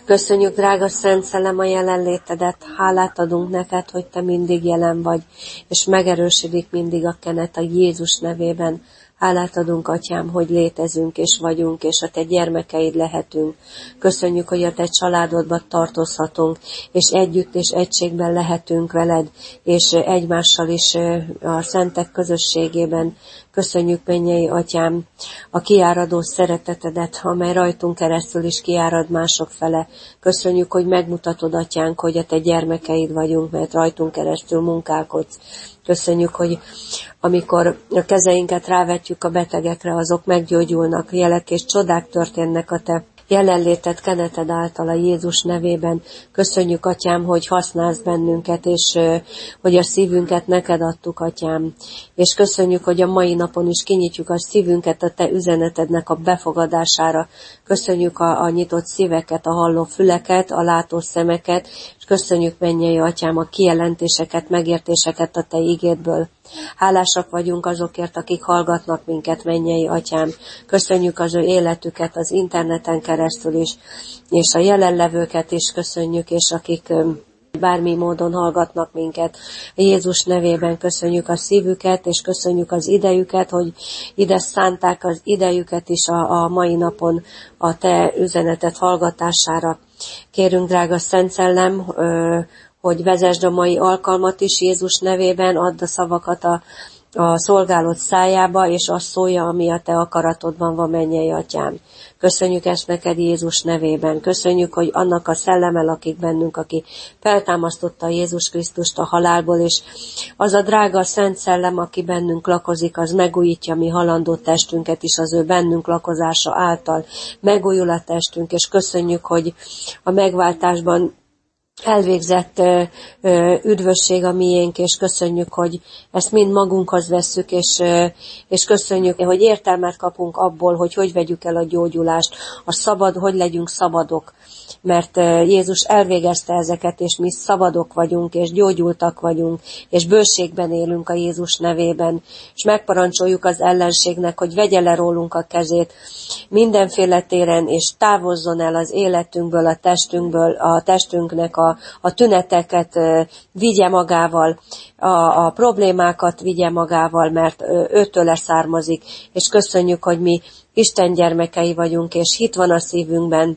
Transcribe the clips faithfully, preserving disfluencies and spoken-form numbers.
Köszönjük, drága Szent Szellem, a jelenlétedet. Hálát adunk neked, hogy te mindig jelen vagy, és megerősödik mindig a kenet a Jézus nevében. Hálát adunk, Atyám, hogy létezünk és vagyunk, és a te gyermekeid lehetünk. Köszönjük, hogy a te családodban tartozhatunk, és együtt és egységben lehetünk veled, és egymással is a szentek közösségében. Köszönjük, mennyei Atyám, a kiáradó szeretetedet, amely rajtunk keresztül is kiárad mások fele. Köszönjük, hogy megmutatod, Atyánk, hogy a te gyermekeid vagyunk, mert rajtunk keresztül munkálkodsz. Köszönjük, hogy amikor a kezeinket rávetjük a betegekre, azok meggyógyulnak, jelek és csodák történnek a te jelenléted, keneted által a Jézus nevében. Köszönjük, Atyám, hogy használsz bennünket, és hogy a szívünket neked adtuk, Atyám. És köszönjük, hogy a mai napon is kinyitjuk a szívünket a te üzenetednek a befogadására. Köszönjük a, a nyitott szíveket, a halló füleket, a látó szemeket, és köszönjük, mennyei Atyám, a kijelentéseket, megértéseket a te igédből. Hálásak vagyunk azokért, akik hallgatnak minket, mennyei Atyám. Köszönjük az ő életüket az interneten keresztül is, és a jelenlevőket is köszönjük, és akik bármi módon hallgatnak minket. Jézus nevében köszönjük a szívüket, és köszönjük az idejüket, hogy ide szánták az idejüket is a, a mai napon a te üzenetet hallgatására. Kérünk, drága Szent Szellem, hogy vezesd a mai alkalmat is Jézus nevében, add a szavakat a, a szolgálód szájába, és azt szólja, ami a te akaratodban van, mennyei Atyám. Köszönjük ezt neked Jézus nevében. Köszönjük, hogy annak a szelleme lakik bennünk, aki feltámasztotta Jézus Krisztust a halálból, és az a drága Szent Szellem, aki bennünk lakozik, az megújítja mi halandó testünket is az ő bennünk lakozása által. Megújul a testünk, és köszönjük, hogy a megváltásban elvégzett ö, ö, üdvösség a miénk, és köszönjük, hogy ezt mind magunkhoz vesszük, és, ö, és köszönjük, hogy értelmet kapunk abból, hogy hogy vegyük el a gyógyulást, a szabad, hogy legyünk szabadok, mert ö, Jézus elvégezte ezeket, és mi szabadok vagyunk, és gyógyultak vagyunk, és bőségben élünk a Jézus nevében, és megparancsoljuk az ellenségnek, hogy vegye le rólunk a kezét mindenféle téren, és távozzon el az életünkből, a testünkből, a testünknek a A, a tüneteket vigye magával, a, a problémákat vigye magával, mert őtőle származik, és köszönjük, hogy mi Isten gyermekei vagyunk, és hit van a szívünkben,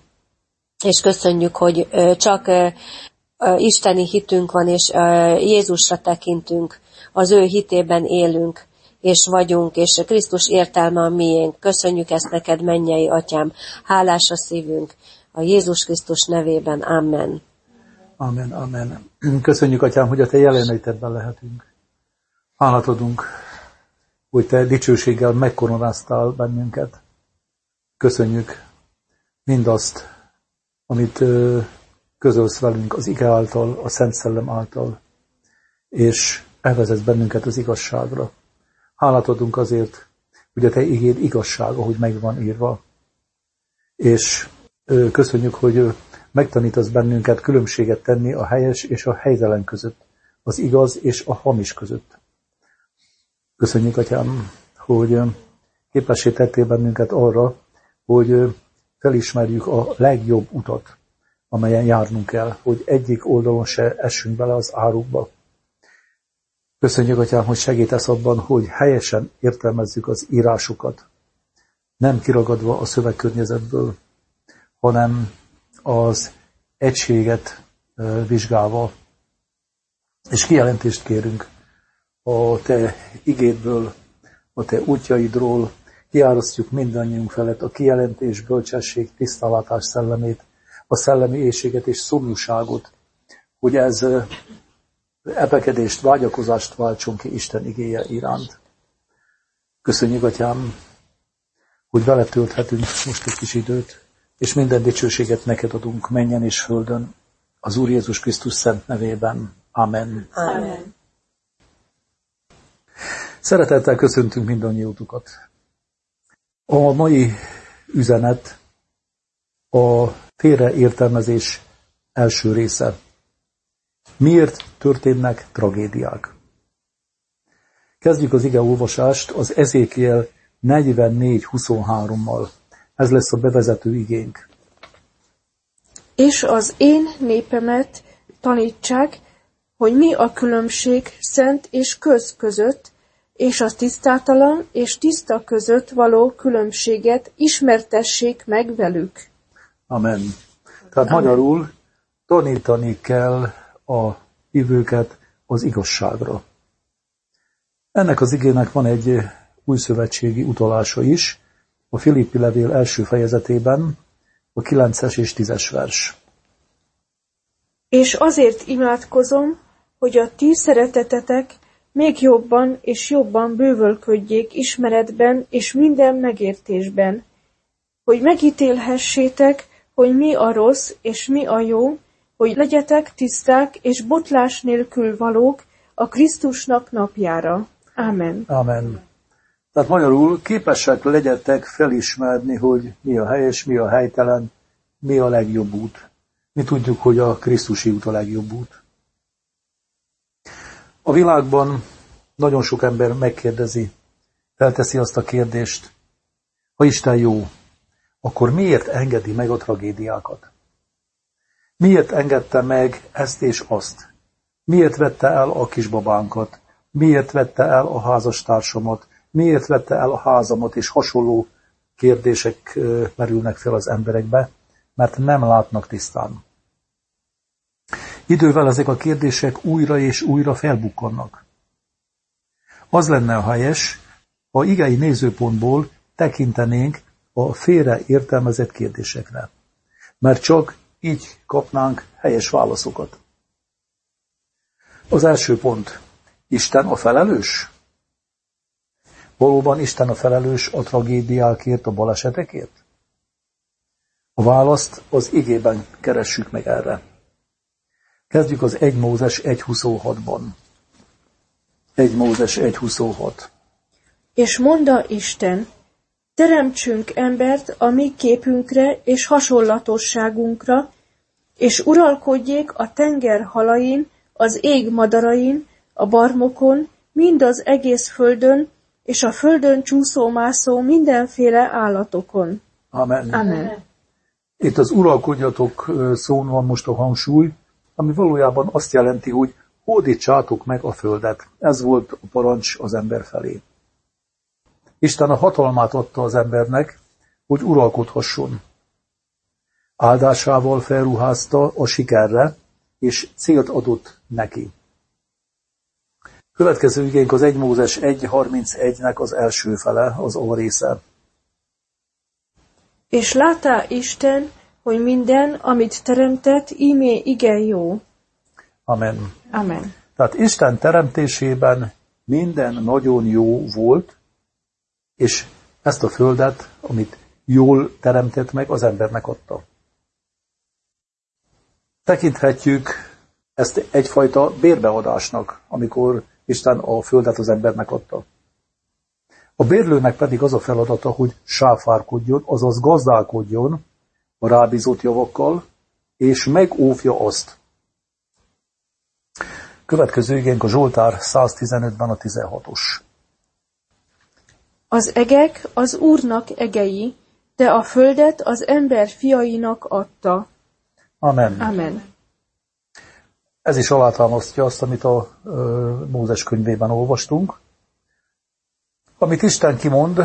és köszönjük, hogy csak isteni hitünk van, és Jézusra tekintünk, az ő hitében élünk, és vagyunk, és Krisztus értelme a miénk. Köszönjük ezt neked, mennyei Atyám, hálás a szívünk, a Jézus Krisztus nevében. Amen. Amen, amen. Köszönjük, Atyám, hogy a te jelenlétedben lehetünk. Hálát adunk, hogy te dicsőséggel megkoronáztál bennünket. Köszönjük mindazt, amit közölsz velünk az ige által, a Szent Szellem által, és elvezetsz bennünket az igazságra. Hálát adunk azért, hogy a te igéd igazság, ahogy meg van írva. És köszönjük, hogy megtanítasz bennünket különbséget tenni a helyes és a helytelen között, az igaz és a hamis között. Köszönjük, Atyám, hogy képessé tettél bennünket arra, hogy felismerjük a legjobb utat, amelyen járnunk kell, hogy egyik oldalon se essünk bele az árukba. Köszönjük, Atyám, hogy segítesz abban, hogy helyesen értelmezzük az írásokat, nem kiragadva a szövegkörnyezetből, hanem az egységet vizsgálva, és kijelentést kérünk a te igédből, a te útjaidról, kiárasztjuk mindannyiunk felett a kijelentés, bölcsesség, tisztánlátás szellemét, a szellemi éhséget és szomjúságot, hogy ez epekedést, vágyakozást váltson ki Isten igéje iránt. Köszönjük, Atyám, hogy veled tölthetünk most egy kis időt, és minden dicsőséget neked adunk mennyen és földön, az Úr Jézus Krisztus szent nevében. Amen. Amen. Szeretettel köszöntünk mindannyiótokat. A mai üzenet a félreértelmezés első része. Miért történnek tragédiák? Kezdjük az ige olvasást az Ezékiel negyvennégy huszonhárommal. Ez lesz a bevezető igénk. És az én népemet tanítsák, hogy mi a különbség szent és köz között, és a tisztátalan és tiszta között való különbséget ismertessék meg velük. Amen. Tehát Amen. Magyarul tanítani kell a hívőket az igazságra. Ennek az igének van egy újszövetségi utalása is, a Filippi levél első fejezetében, a kilences és tízes vers. És azért imádkozom, hogy a ti szeretetetek még jobban és jobban bővölködjék ismeretben és minden megértésben, hogy megítélhessétek, hogy mi a rossz és mi a jó, hogy legyetek tiszták és botlás nélkül valók a Krisztusnak napjára. Amen. Amen. Tehát magyarul képesek legyetek felismerni, hogy mi a helyes, mi a helytelen, mi a legjobb út. Mi tudjuk, hogy a Krisztusi út a legjobb út. A világban nagyon sok ember megkérdezi, felteszi azt a kérdést, ha Isten jó, akkor miért engedi meg a tragédiákat? Miért engedte meg ezt és azt? Miért vette el a kisbabánkat? Miért vette el a házastársamat? Miért vette el a házamat? És hasonló kérdések merülnek fel az emberekbe, mert nem látnak tisztán. Idővel ezek a kérdések újra és újra felbukkannak. Az lenne a helyes, ha igei nézőpontból tekintenénk a félre értelmezett kérdésekre, mert csak így kapnánk helyes válaszokat. Az első pont. Isten a felelős? Valóban Isten a felelős a tragédiákért, a balesetekért? A választ az igében keressük meg erre. Kezdjük az egy Mózes egy huszonhatban. egy Mózes egy huszonhat. És mondta Isten, teremtsünk embert a mi képünkre és hasonlatosságunkra, és uralkodjék a tenger halain, az ég madarain, a barmokon, mind az egész földön, és a földön csúszómászó mindenféle állatokon. Amen. Amen. Itt az uralkodjatok szón van most a hangsúly, ami valójában azt jelenti, hogy hódítsátok meg a földet. Ez volt a parancs az ember felé. Isten a hatalmát adta az embernek, hogy uralkodhasson. Áldásával felruházta a sikerre, és célt adott neki. Következő igénk az egy Mózes egy harmincegynek az első fele, az alrésze. És látta Isten, hogy minden, amit teremtett, íme igen jó. Amen. Amen. Tehát Isten teremtésében minden nagyon jó volt, és ezt a földet, amit jól teremtett meg, az embernek adta. Tekinthetjük ezt egyfajta bérbeadásnak, amikor Isten a földet az embernek adta. A bérlőnek pedig az a feladata, hogy sáfárkodjon, azaz gazdálkodjon a rábízott javakkal, és megóvja azt. Következő igénk a Zsoltár száztizenötben a tizenhatos. Az egek az Úrnak egei, de a földet az ember fiainak adta. Amen. Amen. Ez is alátámasztja azt, amit a ö, Mózes könyvében olvastunk. Amit Isten kimond,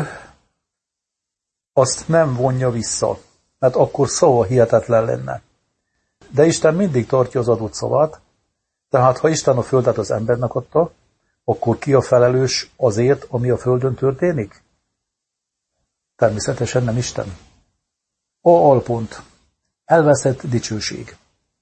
azt nem vonja vissza, mert akkor szava hihetetlen lenne. De Isten mindig tartja az adott szavát, tehát ha Isten a földet az embernek adta, akkor ki a felelős azért, ami a földön történik? Természetesen nem Isten. A alpont. Elveszett dicsőség.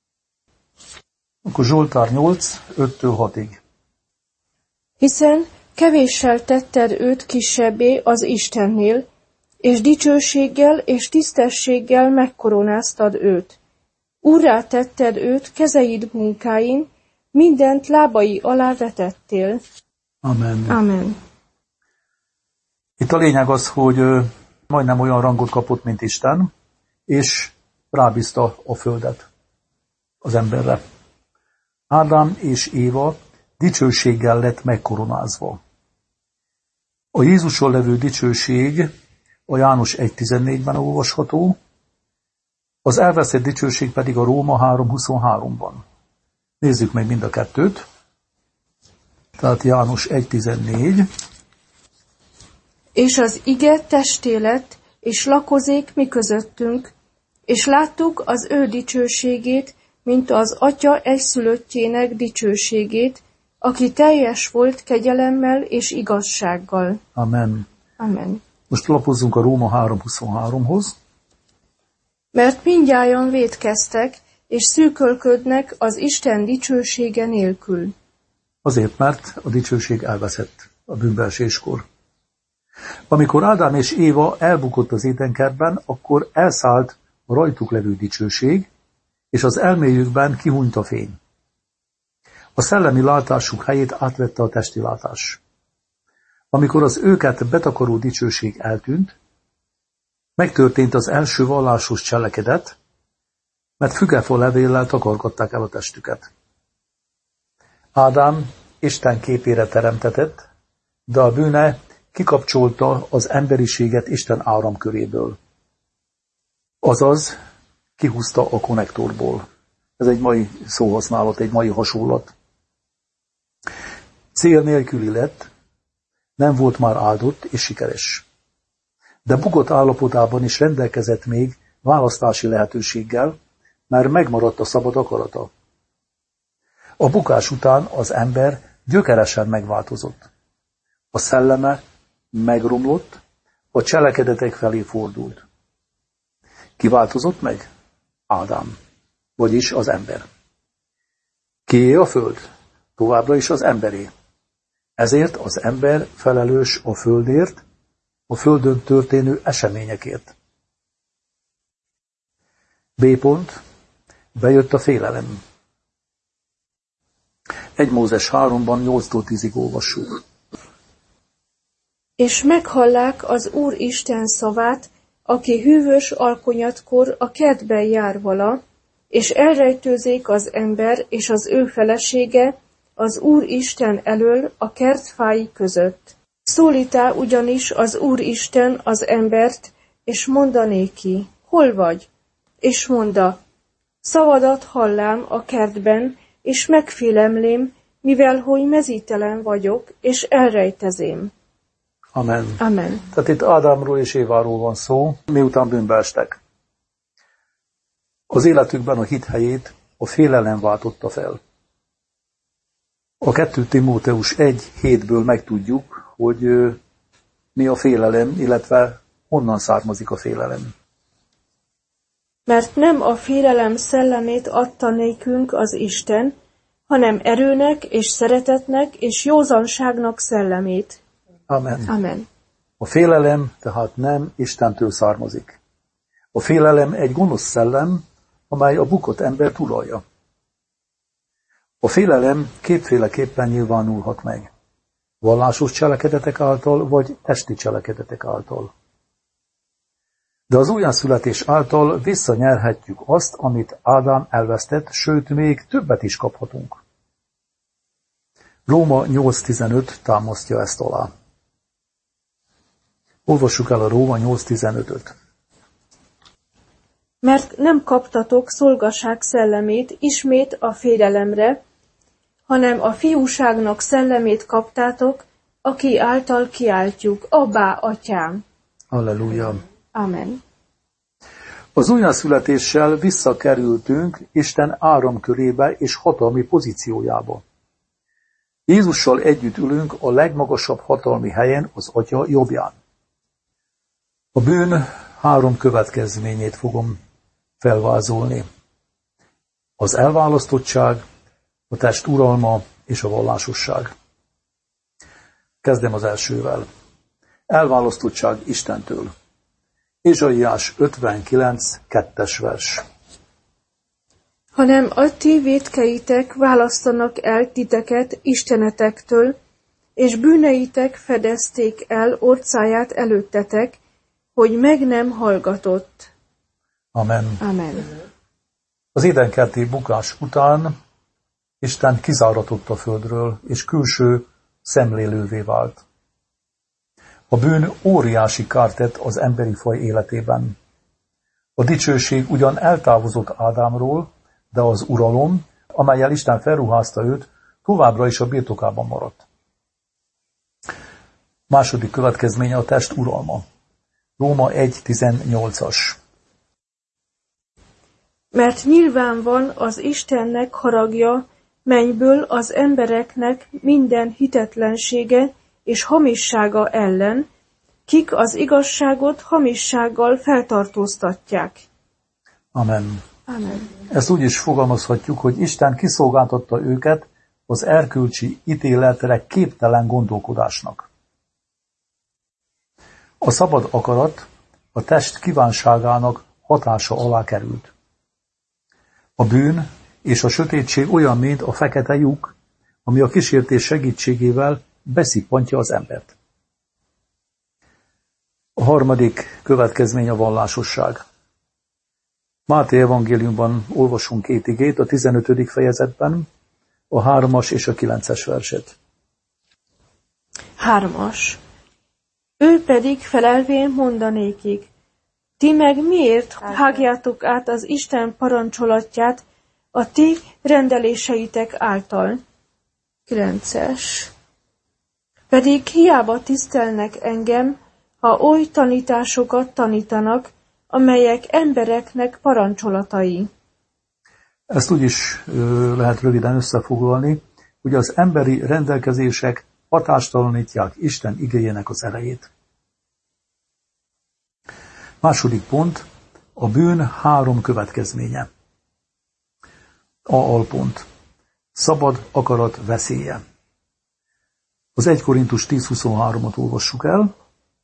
Akkor Zsoltár nyolc, öttől hatig. Hiszen kevéssel tetted őt kisebbé az Istennél, és dicsőséggel és tisztességgel megkoronáztad őt. Úrrá tetted őt kezeid munkáin, mindent lábai alá vetettél. Amen. Amen. Itt a lényeg az, hogy majdnem olyan rangot kapott, mint Isten, és rábízta a földet az emberre. Ádám és Éva dicsőséggel lett megkoronázva. A Jézuson levő dicsőség a János egy tizennégyben olvasható, Az elveszett dicsőség pedig a Róma három huszonháromban. Nézzük meg mind a kettőt. Tehát János egy tizennégy. És az ige testé lett, és lakozék mi közöttünk, és láttuk az ő dicsőségét, mint az Atya egyszülöttjének dicsőségét, aki teljes volt kegyelemmel és igazsággal. Amen. Amen. Most lapozzunk a Róma három huszonháromhoz. Mert mindnyájan vétkeztek, és szűkölködnek az Isten dicsősége nélkül. Azért, mert a dicsőség elveszett a bűnbeeséskor. Amikor Ádám és Éva elbukott az édenkertben, akkor elszállt a rajtuk levő dicsőség, és az elméjükben kihunyt a fény. A szellemi látásuk helyét átvette a testi látás. Amikor az őket betakaró dicsőség eltűnt, megtörtént az első vallásos cselekedet, mert fügefa levéllel takargatták el a testüket. Ádám Isten képére teremtetett, de a bűne kikapcsolta az emberiséget Isten áramköréből. Azaz, kihúzta a konnektorból. Ez egy mai szóhasználat, egy mai hasonlat. Cél nélküli lett, nem volt már áldott és sikeres. De bukott állapotában is rendelkezett még választási lehetőséggel, mert megmaradt a szabad akarata. A bukás után az ember gyökeresen megváltozott. A szelleme megromlott, a cselekedetek felé fordult. Ki változott meg? Ádám, vagyis az ember. Kié a föld? Továbbra is az emberé. Ezért az ember felelős a földért, a földön történő eseményekért. B pont. Bejött a félelem. egy Mózes háromban nyolctól tízig olvassuk. És meghallák az Úr Isten szavát, aki hűvös alkonyatkor a kertben jár vala, és elrejtőzik az ember és az ő felesége az Úr Isten elől a kertfái között. Szólítá ugyanis az Úr Isten az embert, és mondanéki, hol vagy? És monda, szavadat hallám a kertben, és megfélemlém, mivel hogy mezítelen vagyok, és elrejtezém. Amen. Amen. Tehát itt Ádámról és Éváról van szó, miután bűnbe estek. Az életükben a hit helyét a félelem váltotta fel. A kettő Timóteus egy hétből megtudjuk, hogy mi a félelem, illetve honnan származik a félelem. Mert nem a félelem szellemét adta nékünk az Isten, hanem erőnek és szeretetnek és józanságnak szellemét. Amen. Amen. A félelem tehát nem Istentől származik. A félelem egy gonosz szellem, amely a bukott ember uralja. A félelem kétféleképpen nyilvánulhat meg. Vallásos cselekedetek által, vagy testi cselekedetek által. De az újjászületés által visszanyerhetjük azt, amit Ádám elvesztett, sőt, még többet is kaphatunk. Róma nyolc tizenöt támasztja ezt alá. Olvassuk el a Róma nyolc tizenötöt. Mert nem kaptatok szolgaság szellemét ismét a félelemre, hanem a fiúságnak szellemét kaptátok, aki által kiáltjuk, Abbá, Atyám. Halleluja. Amen. Az újjászületéssel visszakerültünk Isten áramkörébe és hatalmi pozíciójába. Jézussal együtt ülünk a legmagasabb hatalmi helyen, az Atya jobbján. A bűn három következményét fogom felvázolni. Az elválasztottság, a test uralma és a vallásosság. Kezdem az elsővel. Elválasztottság Istentől. Ézsaiás ötvenkilenc kettes vers. Hanem a ti vétkeitek választanak el titeket istenetektől, és bűneitek fedezték el orcáját előttetek, hogy meg nem hallgatott. Amen. Amen. Az édenkerti bukás után Isten kizáratott a földről, és külső szemlélővé vált. A bűn óriási kárt tett az emberi faj életében. A dicsőség ugyan eltávozott Ádámról, de az uralom, amellyel Isten felruházta őt, továbbra is a birtokában maradt. Második következménye a test uralma. Róma egy tizennyolcas. Mert nyilván van az Istennek haragja, mennyből az embereknek minden hitetlensége és hamissága ellen, kik az igazságot hamissággal feltartóztatják. Amen. Amen. Ezt úgy is fogalmazhatjuk, hogy Isten kiszolgáltatta őket az erkölcsi ítéletre képtelen gondolkodásnak. A szabad akarat a test kívánságának hatása alá került. A bűn és a sötétség olyan, mint a fekete lyuk, ami a kísértés segítségével beszippantja az embert. A harmadik következmény a vallásosság. Máté evangéliumban olvasunk két igét, a tizenötödik fejezetben, a hármas és a kilences verset. Hármas. Ő pedig felelvén mondanékik, ti meg miért hágjátok át az Isten parancsolatját a ti rendeléseitek által? Kilences. Pedig hiába tisztelnek engem, ha oly tanításokat tanítanak, amelyek embereknek parancsolatai. Ezt úgy is ö, lehet röviden összefoglalni, hogy az emberi rendelkezések hatástalanítják Isten igéjének az erejét. Második pont, a bűn három következménye. A alpont. Szabad akarat veszélye. Az egy Korintus tíz huszonhármat olvassuk el.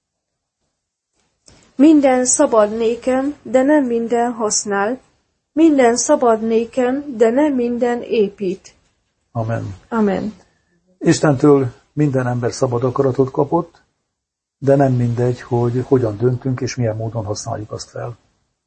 Minden szabad nékem, de nem minden használ. Minden szabad nékem, de nem minden épít. Amen. Amen. Istentől minden ember szabad akaratot kapott, de nem mindegy, hogy hogyan döntünk és milyen módon használjuk azt fel.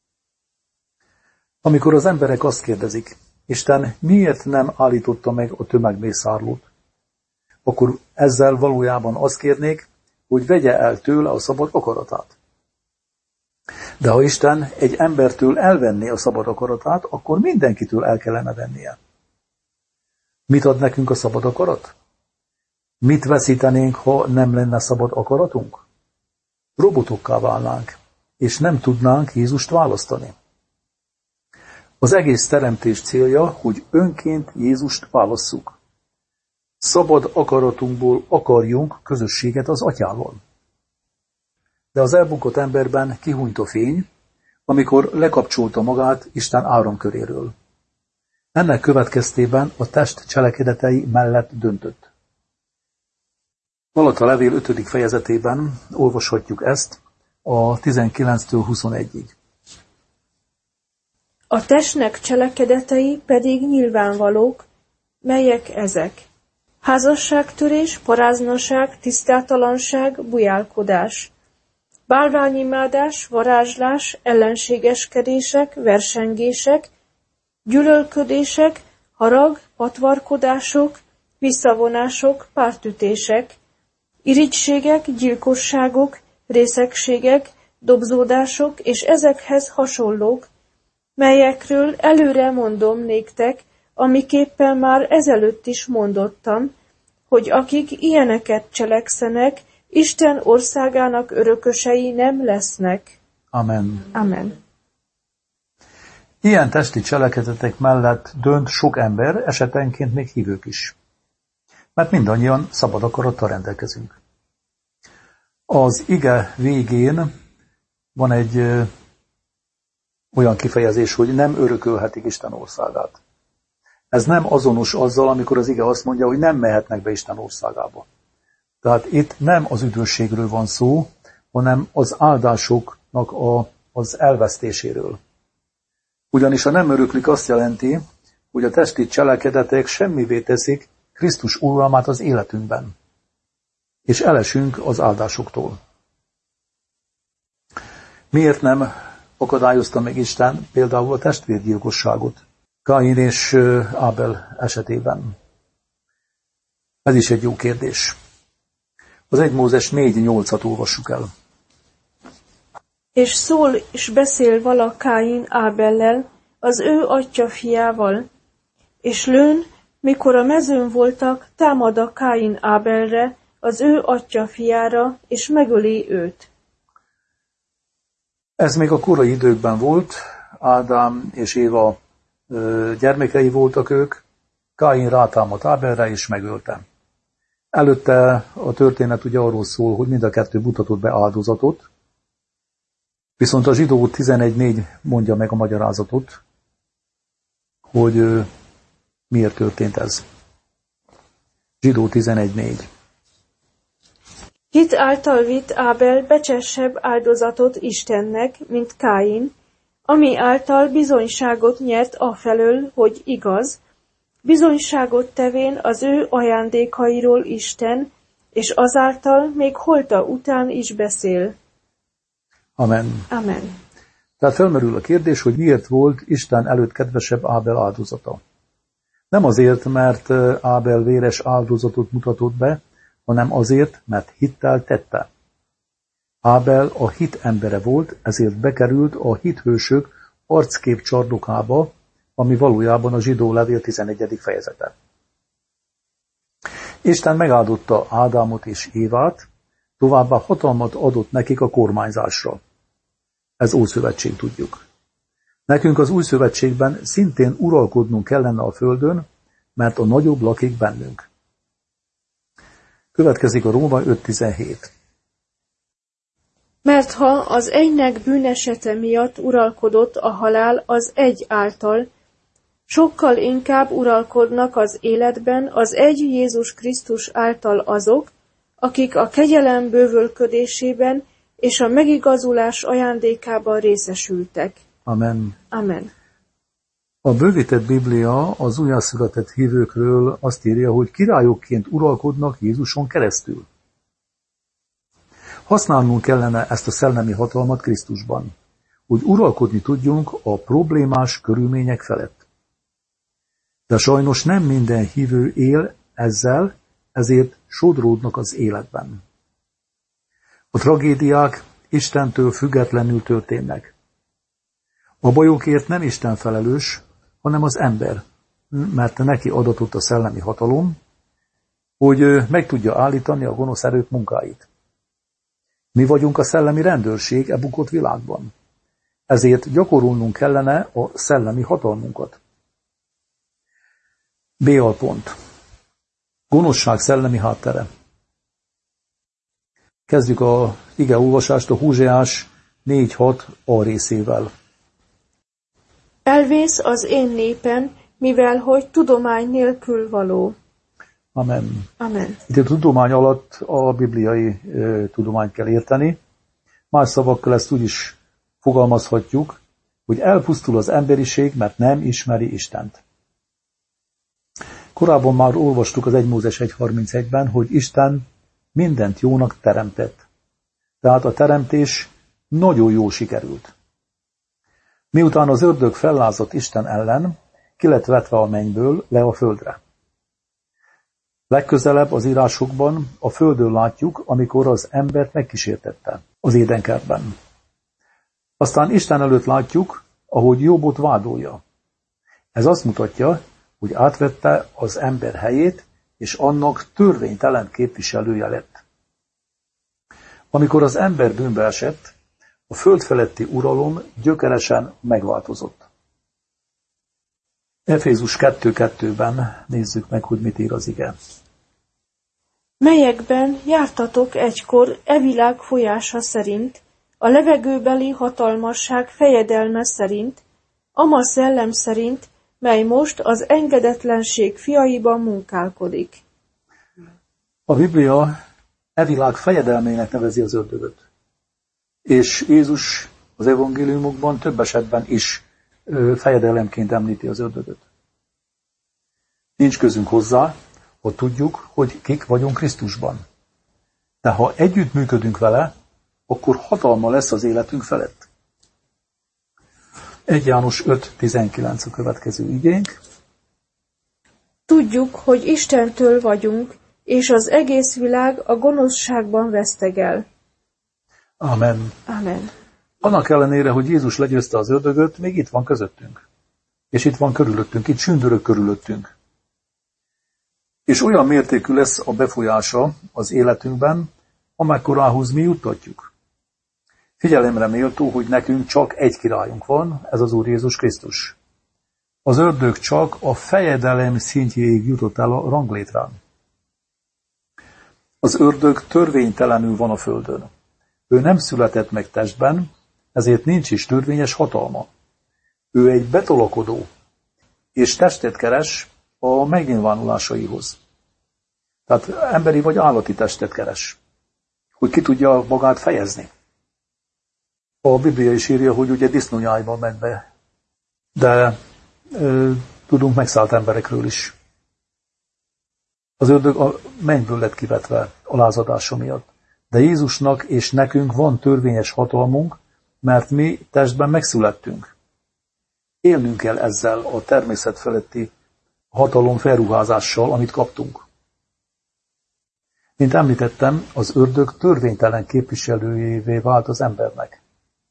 Amikor az emberek azt kérdezik, Isten miért nem állította meg a tömegmészárlót, akkor ezzel valójában azt kérnék, hogy vegye el tőle a szabad akaratát. De ha Isten egy embertől elvenné a szabad akaratát, akkor mindenkitől el kellene vennie. Mit ad nekünk a szabad akarat? Mit veszítenénk, ha nem lenne szabad akaratunk? Robotokká válnánk, és nem tudnánk Jézust választani. Az egész teremtés célja, hogy önként Jézust válasszuk. Szabad akaratunkból akarjunk közösséget az Atyával. De az elbukott emberben kihúnyt a fény, amikor lekapcsolta magát Isten áramköréről. Ennek következtében a test cselekedetei mellett döntött. Galata levél ötödik fejezetében olvashatjuk ezt a tizenkilenctől huszonegyig. A testnek cselekedetei pedig nyilvánvalók, melyek ezek. Házasságtörés, paráznaság, tisztátalanság, bujálkodás, bálványimádás, varázslás, ellenségeskedések, versengések, gyűlölködések, harag, patvarkodások, visszavonások, pártütések, irigységek, gyilkosságok, részegségek, dobzódások és ezekhez hasonlók, melyekről előre mondom néktek, amiképpen már ezelőtt is mondottam, hogy akik ilyeneket cselekszenek, Isten országának örökösei nem lesznek. Amen. Amen. Ilyen testi cselekedetek mellett dönt sok ember, esetenként még hívők is. Mert mindannyian szabad akarattal rendelkezünk. Az ige végén van egy ö, olyan kifejezés, hogy nem örökölhetik Isten országát. Ez nem azonos azzal, amikor az ige azt mondja, hogy nem mehetnek be Isten országába. Tehát itt nem az üdvösségről van szó, hanem az áldásoknak a, az elvesztéséről. Ugyanis a nem öröklik azt jelenti, hogy a testi cselekedetek semmivé teszik Krisztus uralmát az életünkben, és elesünk az áldásoktól. Miért nem akadályozta meg Isten például a testvérgyilkosságot Káin és Ábel esetében? Ez is egy jó kérdés. Az egy Mózes négy nyolcat olvassuk el. És szól és beszél vala Káin Ábellel, az ő atya fiával, és lőn, mikor a mezőn voltak, támad a Káin Ábelre, az ő atya fiára, és megöli őt. Ez még a korai időkben volt, Ádám és Éva gyermekei voltak ők, Káin rátámadt Ábelre és megölte. Előtte a történet ugye arról szól, hogy mind a kettő mutatott be áldozatot, viszont a zsidó tizenegy négy mondja meg a magyarázatot, hogy miért történt ez. Zsidó tizenegy négy. Hit által vitt Ábel becsesebb áldozatot Istennek, mint Káin, ami által bizonyságot nyert afelől, hogy igaz, bizonyságot tevén az ő ajándékairól Isten, és azáltal még holta után is beszél. Amen. Amen. Tehát felmerül a kérdés, hogy miért volt Isten előtt kedvesebb Ábel áldozata. Nem azért, mert Ábel véres áldozatot mutatott be, hanem azért, mert hittel tette. Ábel a hit embere volt, ezért bekerült a hithősök arckép csarnokába, ami valójában a zsidó levél tizenegyedik fejezete. Isten megáldotta Ádámot és Évát, továbbá hatalmat adott nekik a kormányzásra. Ez Ószövetség, tudjuk. Nekünk az Új Szövetségben szintén uralkodnunk kellene a földön, mert a nagyobb lakik bennünk. Következik a Róma öt tizenhét. Mert ha az egynek bűnesete miatt uralkodott a halál az egy által, sokkal inkább uralkodnak az életben az egy Jézus Krisztus által azok, akik a kegyelem bővölködésében és a megigazulás ajándékában részesültek. Amen. Amen. A bővített Biblia az újjászületett hívőkről azt írja, hogy királyokként uralkodnak Jézuson keresztül. Használnunk kellene ezt a szellemi hatalmat Krisztusban, hogy uralkodni tudjunk a problémás körülmények felett. De sajnos nem minden hívő él ezzel, ezért sodródnak az életben. A tragédiák Istentől függetlenül történnek. A bajokért nem Isten felelős, hanem az ember, mert neki adatott a szellemi hatalom, hogy meg tudja állítani a gonosz erők munkáit. Mi vagyunk a szellemi rendőrség e bukott világban. Ezért gyakorolnunk kellene a szellemi hatalmunkat. B alpont. Gonoszság szellemi háttere. Kezdjük a ige olvasást a Hóseás négy hat a részével. Elvész az én népen, mivel hogy tudomány nélkül való. Amen. Amen. Itt a tudomány alatt a bibliai e, tudományt kell érteni. Más szavakkal ezt úgy is fogalmazhatjuk, hogy elpusztul az emberiség, mert nem ismeri Istent. Korábban már olvastuk az egy Mózes egy harmincegyben, hogy Isten mindent jónak teremtett. Tehát a teremtés nagyon jó sikerült. Miután az ördög fellázadt Isten ellen, ki lett vetve a mennyből le a földre. Legközelebb az írásokban a földön látjuk, amikor az embert megkísértette az édenkertben. Aztán Isten előtt látjuk, ahogy Jobbot vádolja. Ez azt mutatja, hogy átvette az ember helyét, és annak törvénytelen képviselője lett. Amikor az ember bűnbe esett, a föld feletti uralom gyökeresen megváltozott. Efézus kettő kettőben nézzük meg, hogy mit ír az ige. Melyekben jártatok egykor e világ folyása szerint, a levegőbeli hatalmasság fejedelme szerint, ama szellem szerint, mely most az engedetlenség fiaiban munkálkodik. A Biblia e világ fejedelmének nevezi az ördögöt. És Jézus az evangéliumokban több esetben is fejedelemként említi az ördögöt. Nincs közünk hozzá, hogy tudjuk, hogy kik vagyunk Krisztusban. De ha együttműködünk vele, akkor hatalma lesz az életünk felett. egy János öt tizenkilenc a következő igénk. Tudjuk, hogy Istentől vagyunk, és az egész világ a gonoszságban vesztegel. Amen. Amen. Annak ellenére, hogy Jézus legyőzte az ördögöt, még itt van közöttünk. És itt van körülöttünk, itt sündörög körülöttünk. És olyan mértékű lesz a befolyása az életünkben, amekkorához mi juttatjuk. Figyelemre méltó, hogy nekünk csak egy királyunk van, ez az Úr Jézus Krisztus. Az ördög csak a fejedelem szintjéig jutott el a ranglétrán. Az ördög törvénytelenül van a földön. Ő nem született meg testben, ezért nincs is törvényes hatalma. Ő egy betolakodó, és testet keres a megnyilvánulásaihoz. Tehát emberi vagy állati testet keres, hogy ki tudja magát fejezni. A Biblia is írja, hogy ugye disznónyájban ment be, de ö, tudunk megszállt emberekről is. Az ördög a mennyből lett kivetve a lázadása miatt. De Jézusnak és nekünk van törvényes hatalmunk, mert mi testben megszülettünk. Élnünk kell ezzel a természet feletti hatalom felruházással, amit kaptunk. Mint említettem, az ördög törvénytelen képviselőjévé vált az embernek.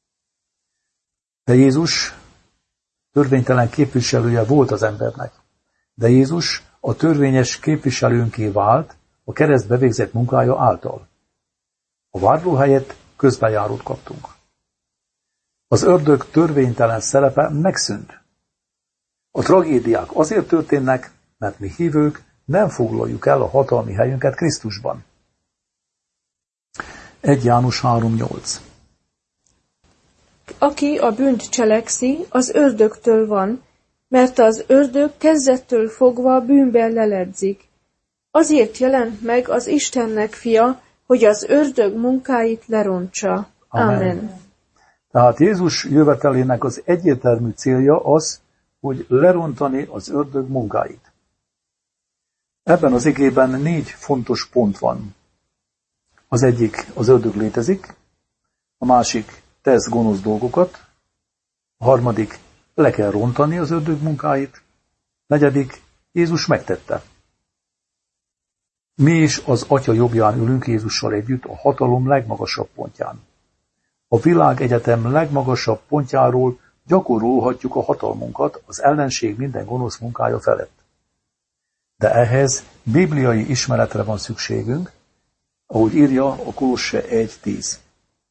De Jézus törvénytelen képviselője volt az embernek. De Jézus a törvényes képviselőnké vált a keresztbe végzett munkája által. A vádló helyett közbejárót kaptunk. Az ördög törvénytelen szerepe megszűnt. A tragédiák azért történnek, mert mi hívők nem foglaljuk el a hatalmi helyünket Krisztusban. egy János három nyolc. Aki a bűnt cselekszi, az ördögtől van, mert az ördög kezdettől fogva bűnben leledzik. Azért jelent meg az Istennek fia, hogy az ördög munkáit lerontsa. Amen. Amen. Tehát Jézus jövetelének az egyértelmű célja az, hogy lerontani az ördög munkáit. Ebben az igében négy fontos pont van. Az egyik, az ördög létezik, a másik, tesz gonosz dolgokat, a harmadik, le kell rontani az ördög munkáit, negyedik, Jézus megtette. Mi is az Atya jobbján ülünk Jézussal együtt a hatalom legmagasabb pontján. A világegyetem legmagasabb pontjáról gyakorolhatjuk a hatalmunkat az ellenség minden gonosz munkája felett. De ehhez bibliai ismeretre van szükségünk, ahogy írja a Kolosse egy tíz.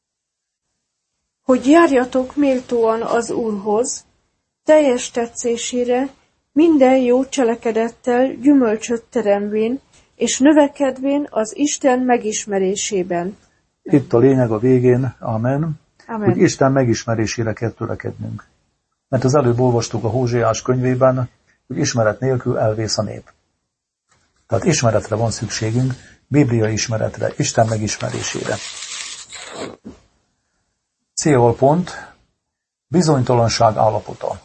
Hogy járjatok méltóan az Úrhoz, teljes tetszésére, minden jó cselekedettel gyümölcsöt teremvén, és növekedvén az Isten megismerésében. Itt a lényeg a végén, amen, Amen. hogy Isten megismerésére kell törekednünk. Mert az előbb olvastuk a Hózsiás könyvében, hogy ismeret nélkül elvész a nép. Tehát ismeretre van szükségünk, bibliai ismeretre, Isten megismerésére. Célpont, bizonytalanság állapota.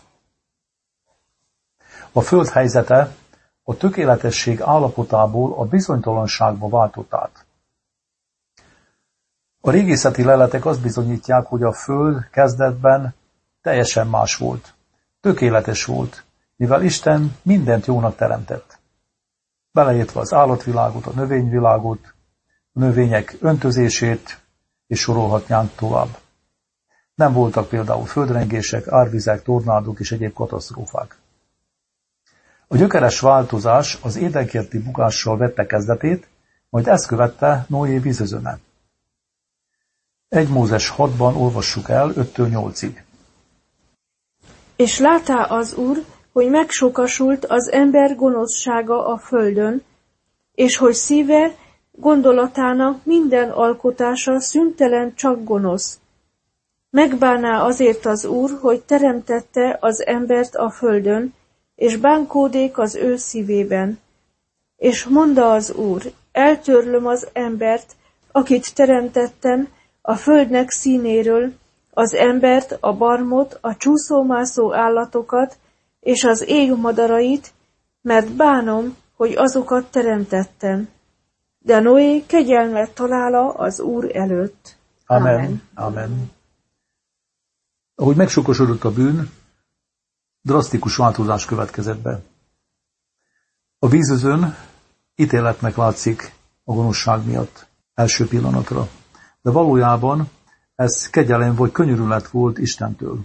A föld helyzete a tökéletesség állapotából a bizonytalanságba váltott át. A régészeti leletek azt bizonyítják, hogy a föld kezdetben teljesen más volt. Tökéletes volt, mivel Isten mindent jónak teremtett. Beleértve az állatvilágot, a növényvilágot, a növények öntözését, és sorolhatnánk tovább. Nem voltak például földrengések, árvizek, tornádok és egyéb katasztrófák. A gyökeres változás az édenkerti bukással vette kezdetét, majd ezt követte Noé vízözöne. egy Mózes hatban olvassuk el öttől nyolcig. És látá az Úr, hogy megsokasult az ember gonoszsága a földön, és hogy szíve gondolatának minden alkotása szüntelen csak gonosz. Megbáná azért az Úr, hogy teremtette az embert a földön, és bánkódék az ő szívében. És mondta az Úr, eltörlöm az embert, akit teremtettem, a földnek színéről, az embert, a barmot, a csúszómászó állatokat, és az ég madarait, mert bánom, hogy azokat teremtettem. De Noé kegyelmet talála az Úr előtt. Amen. Amen. Amen. Ahogy megsokosodott a bűn, drasztikus változás következett be. A vízözön ítéletnek látszik a gonoszság miatt első pillanatra, de valójában ez kegyelem vagy könyörület volt Istentől.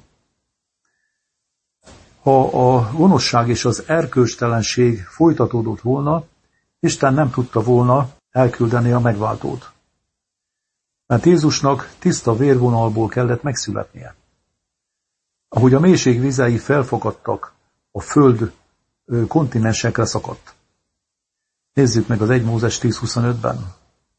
Ha a gonoszság és az erkölcstelenség folytatódott volna, Isten nem tudta volna elküldeni a megváltót. Mert Jézusnak tiszta vérvonalból kellett megszületnie. Ahogy a mélység vizei felfakadtak, a föld kontinensekre szakadt. Nézzük meg az egy Mózes tíz huszonötben.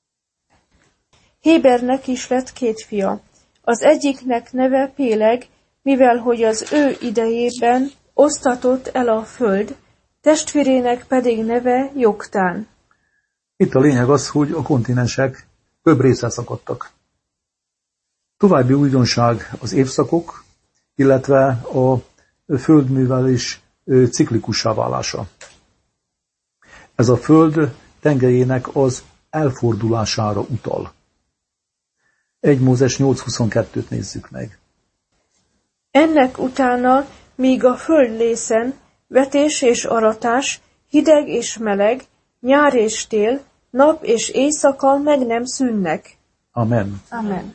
Hébernek is lett két fia. Az egyiknek neve Péleg, mivel hogy az ő idejében osztatott el a föld, testvérének pedig neve Joktán. Itt a lényeg az, hogy a kontinensek több részre szakadtak. További újdonság az évszakok, illetve a földművelés ciklikussá válása. Ez a föld tengelyének az elfordulására utal. egy Mózes nyolc huszonkettőt nézzük meg. Ennek utána, míg a földlészen vetés és aratás, hideg és meleg, nyár és tél, nap és éjszaka meg nem szűnnek. Amen. Amen.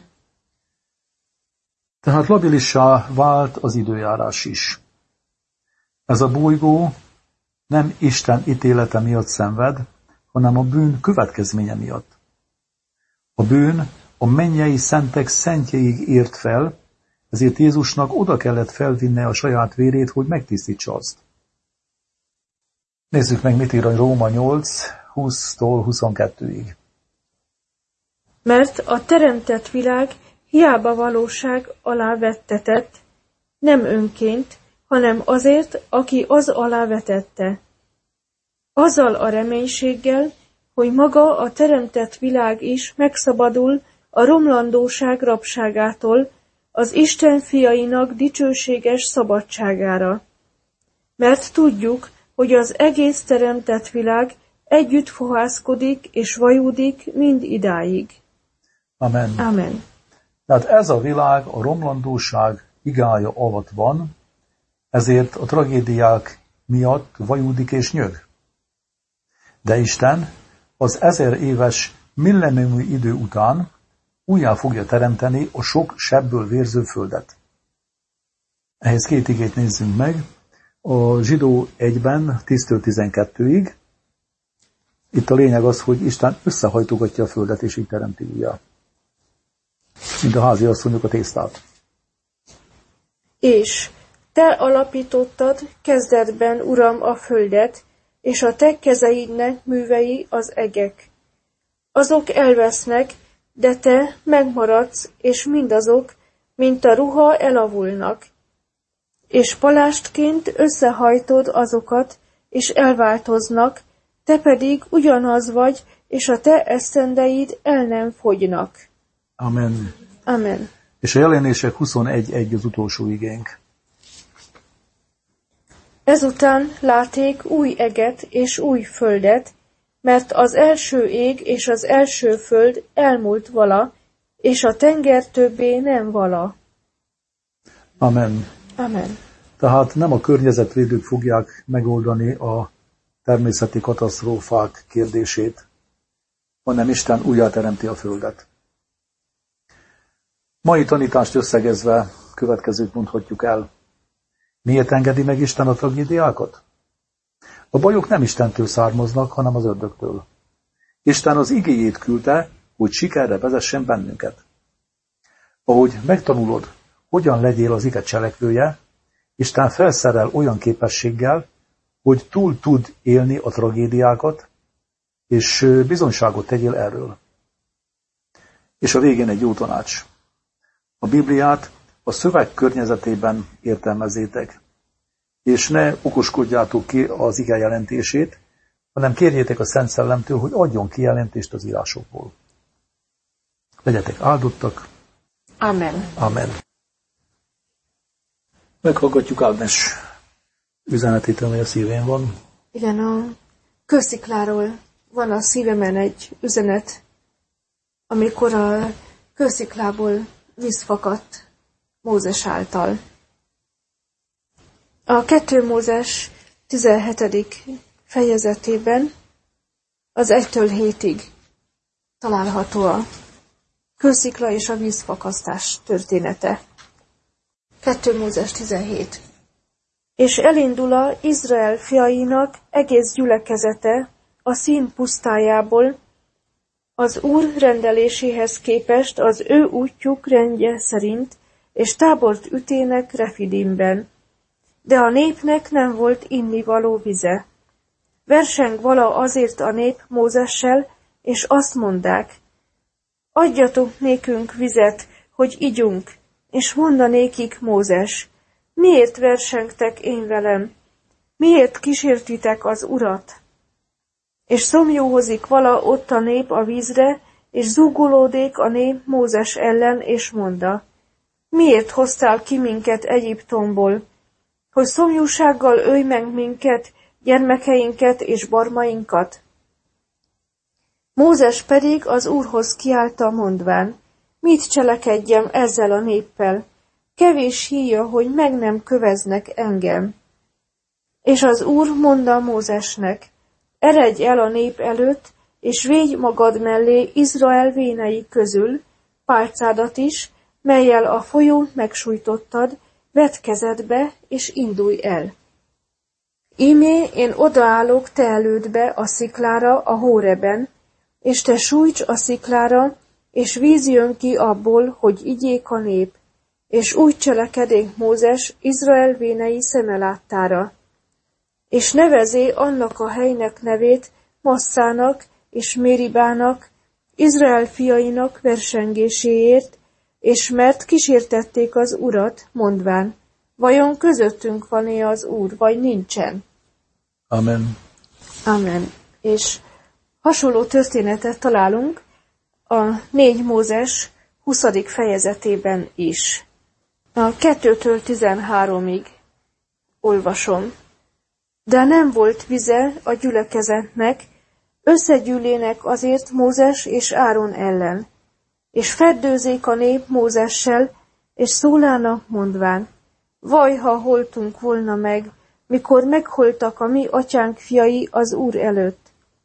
Tehát labilissá vált az időjárás is. Ez a bolygó nem Isten ítélete miatt szenved, hanem a bűn következménye miatt. A bűn a mennyei szentek szentjeig ért fel, ezért Jézusnak oda kellett felvinnie a saját vérét, hogy megtisztítsa azt. Nézzük meg, mit ír a Róma nyolc húsztól huszonkettőig. Mert a teremtett világ hiába valóság alá vettetett, nem önként, hanem azért, aki az alá vetette. Azzal a reménységgel, hogy maga a teremtett világ is megszabadul a romlandóság rabságától, az Isten fiainak dicsőséges szabadságára. Mert tudjuk, hogy az egész teremtett világ együtt fohászkodik és vajúdik mind idáig. Amen. Amen. Tehát ez a világ a romlandóság igája alatt van, ezért a tragédiák miatt vajúdik és nyög. De Isten az ezer éves millenniumi idő után újjá fogja teremteni a sok sebből vérző földet. Ehhez két igét nézzünk meg. A Zsidó egyben tíztől tizenkettőig. Itt a lényeg az, hogy Isten összehajtogatja a földet, és így teremti újjá. Mint a házi asszonyok a tésztát. És te alapítottad kezdetben, Uram, a földet, és a te kezeidnek művei az egek. Azok elvesznek, de te megmaradsz, és mindazok, mint a ruha, elavulnak. És palástként összehajtod azokat, és elváltoznak, te pedig ugyanaz vagy, és a te esztendeid el nem fogynak. Amen. Amen. És a jelenések huszonegy egy az utolsó igénk. Ezután láték új eget és új földet, mert az első ég és az első föld elmúlt vala, és a tenger többé nem vala. Amen. Amen. Tehát nem a környezetvédők fogják megoldani a természeti katasztrófák kérdését, hanem Isten újjáteremti a földet. Mai tanítást összegezve következőt mondhatjuk el. Miért engedi meg Isten a tragédiákat? A bajok nem Istentől származnak, hanem az ördögtől. Isten az igéjét küldte, hogy sikerre vezessen bennünket. Ahogy megtanulod, hogyan legyél az ige cselekvője, Isten felszerel olyan képességgel, hogy túl tud élni a tragédiákat, és bizonyságot tegyél erről. És a végén egy jó tanács. A Bibliát a szöveg környezetében értelmezzétek, és ne okoskodjátok ki az ige jelentését, hanem kérjétek a Szent Szellemtől, hogy adjon ki jelentést az írásokból. Legyetek áldottak. Amen. Amen. Meghallgatjuk Ágnes üzenetét, amely a szívén van. Igen, a kőszikláról van a szívemen egy üzenet, amikor a kősziklából víz fakadt Mózes által. A kettő Mózes tizenhetedik fejezetében az egytől hétig található a kőszikla és a vízfakasztás története. kettő Mózes tizenhét. És elindul Izrael fiainak egész gyülekezete a Szín pusztájából, az Úr rendeléséhez képest az ő útjuk rendje szerint, és tábort ütének Refidimben. De a népnek nem volt innivaló vize. Verseng vala azért a nép Mózessel, és azt mondták, adjatok nékünk vizet, hogy igyunk, és mondanékik Mózes, miért versengtek én velem? Miért kísértitek az Urat? És szomjóhozik vala ott a nép a vízre, és zúgolódék a nép Mózes ellen, és mondta, miért hoztál ki minket Egyiptomból, hogy szomjúsággal ölj meg minket, gyermekeinket és barmainkat? Mózes pedig az Úrhoz kiáltta mondván, mit cselekedjem ezzel a néppel? Kevés híja, hogy meg nem köveznek engem. És az Úr mondta Mózesnek, eredj el a nép előtt, és védj magad mellé Izrael vénei közül, pálcádat is, mellyel a folyót megsújtottad, vedd kezedbe, és indulj el. Ímé én odaállok te elődbe a sziklára a Hóreben, és te sújts a sziklára, és víz jön ki abból, hogy igyék a nép, és úgy cselekedék Mózes Izrael vénei szeme láttára. És nevezé annak a helynek nevét Masszának és Méribának, Izrael fiainak versengéséért, és mert kísértették az Urat, mondván, vajon közöttünk van-e az Úr, vagy nincsen? Amen. Amen. És hasonló történetet találunk a négy Mózes huszadik fejezetében is. A kettőtől tizenháromig olvasom. De nem volt vize a gyülekezetnek, összegyűlének azért Mózes és Áron ellen, és feddőzék a nép Mózessel, és szólának mondván, vaj, ha holtunk volna meg, mikor megholtak a mi atyánk fiai az Úr előtt.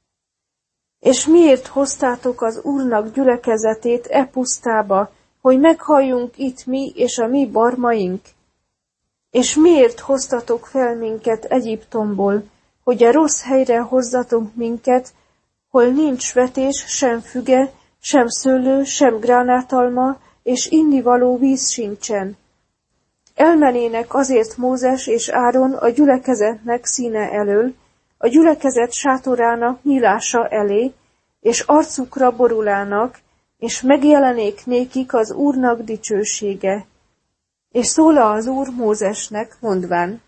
És miért hoztátok az Úrnak gyülekezetét e pusztába, hogy meghalljunk itt mi és a mi barmaink? És miért hoztatok fel minket Egyiptomból, hogy a rossz helyre hozzatok minket, hol nincs vetés, sem füge, sem szőlő, sem gránátalma, és innivaló víz sincsen? Elmenének azért Mózes és Áron a gyülekezetnek színe elől, a gyülekezet sátorának nyílása elé, és arcukra borulának, és megjelenék nékik az Úrnak dicsősége. És szóla az Úr Mózesnek, mondván,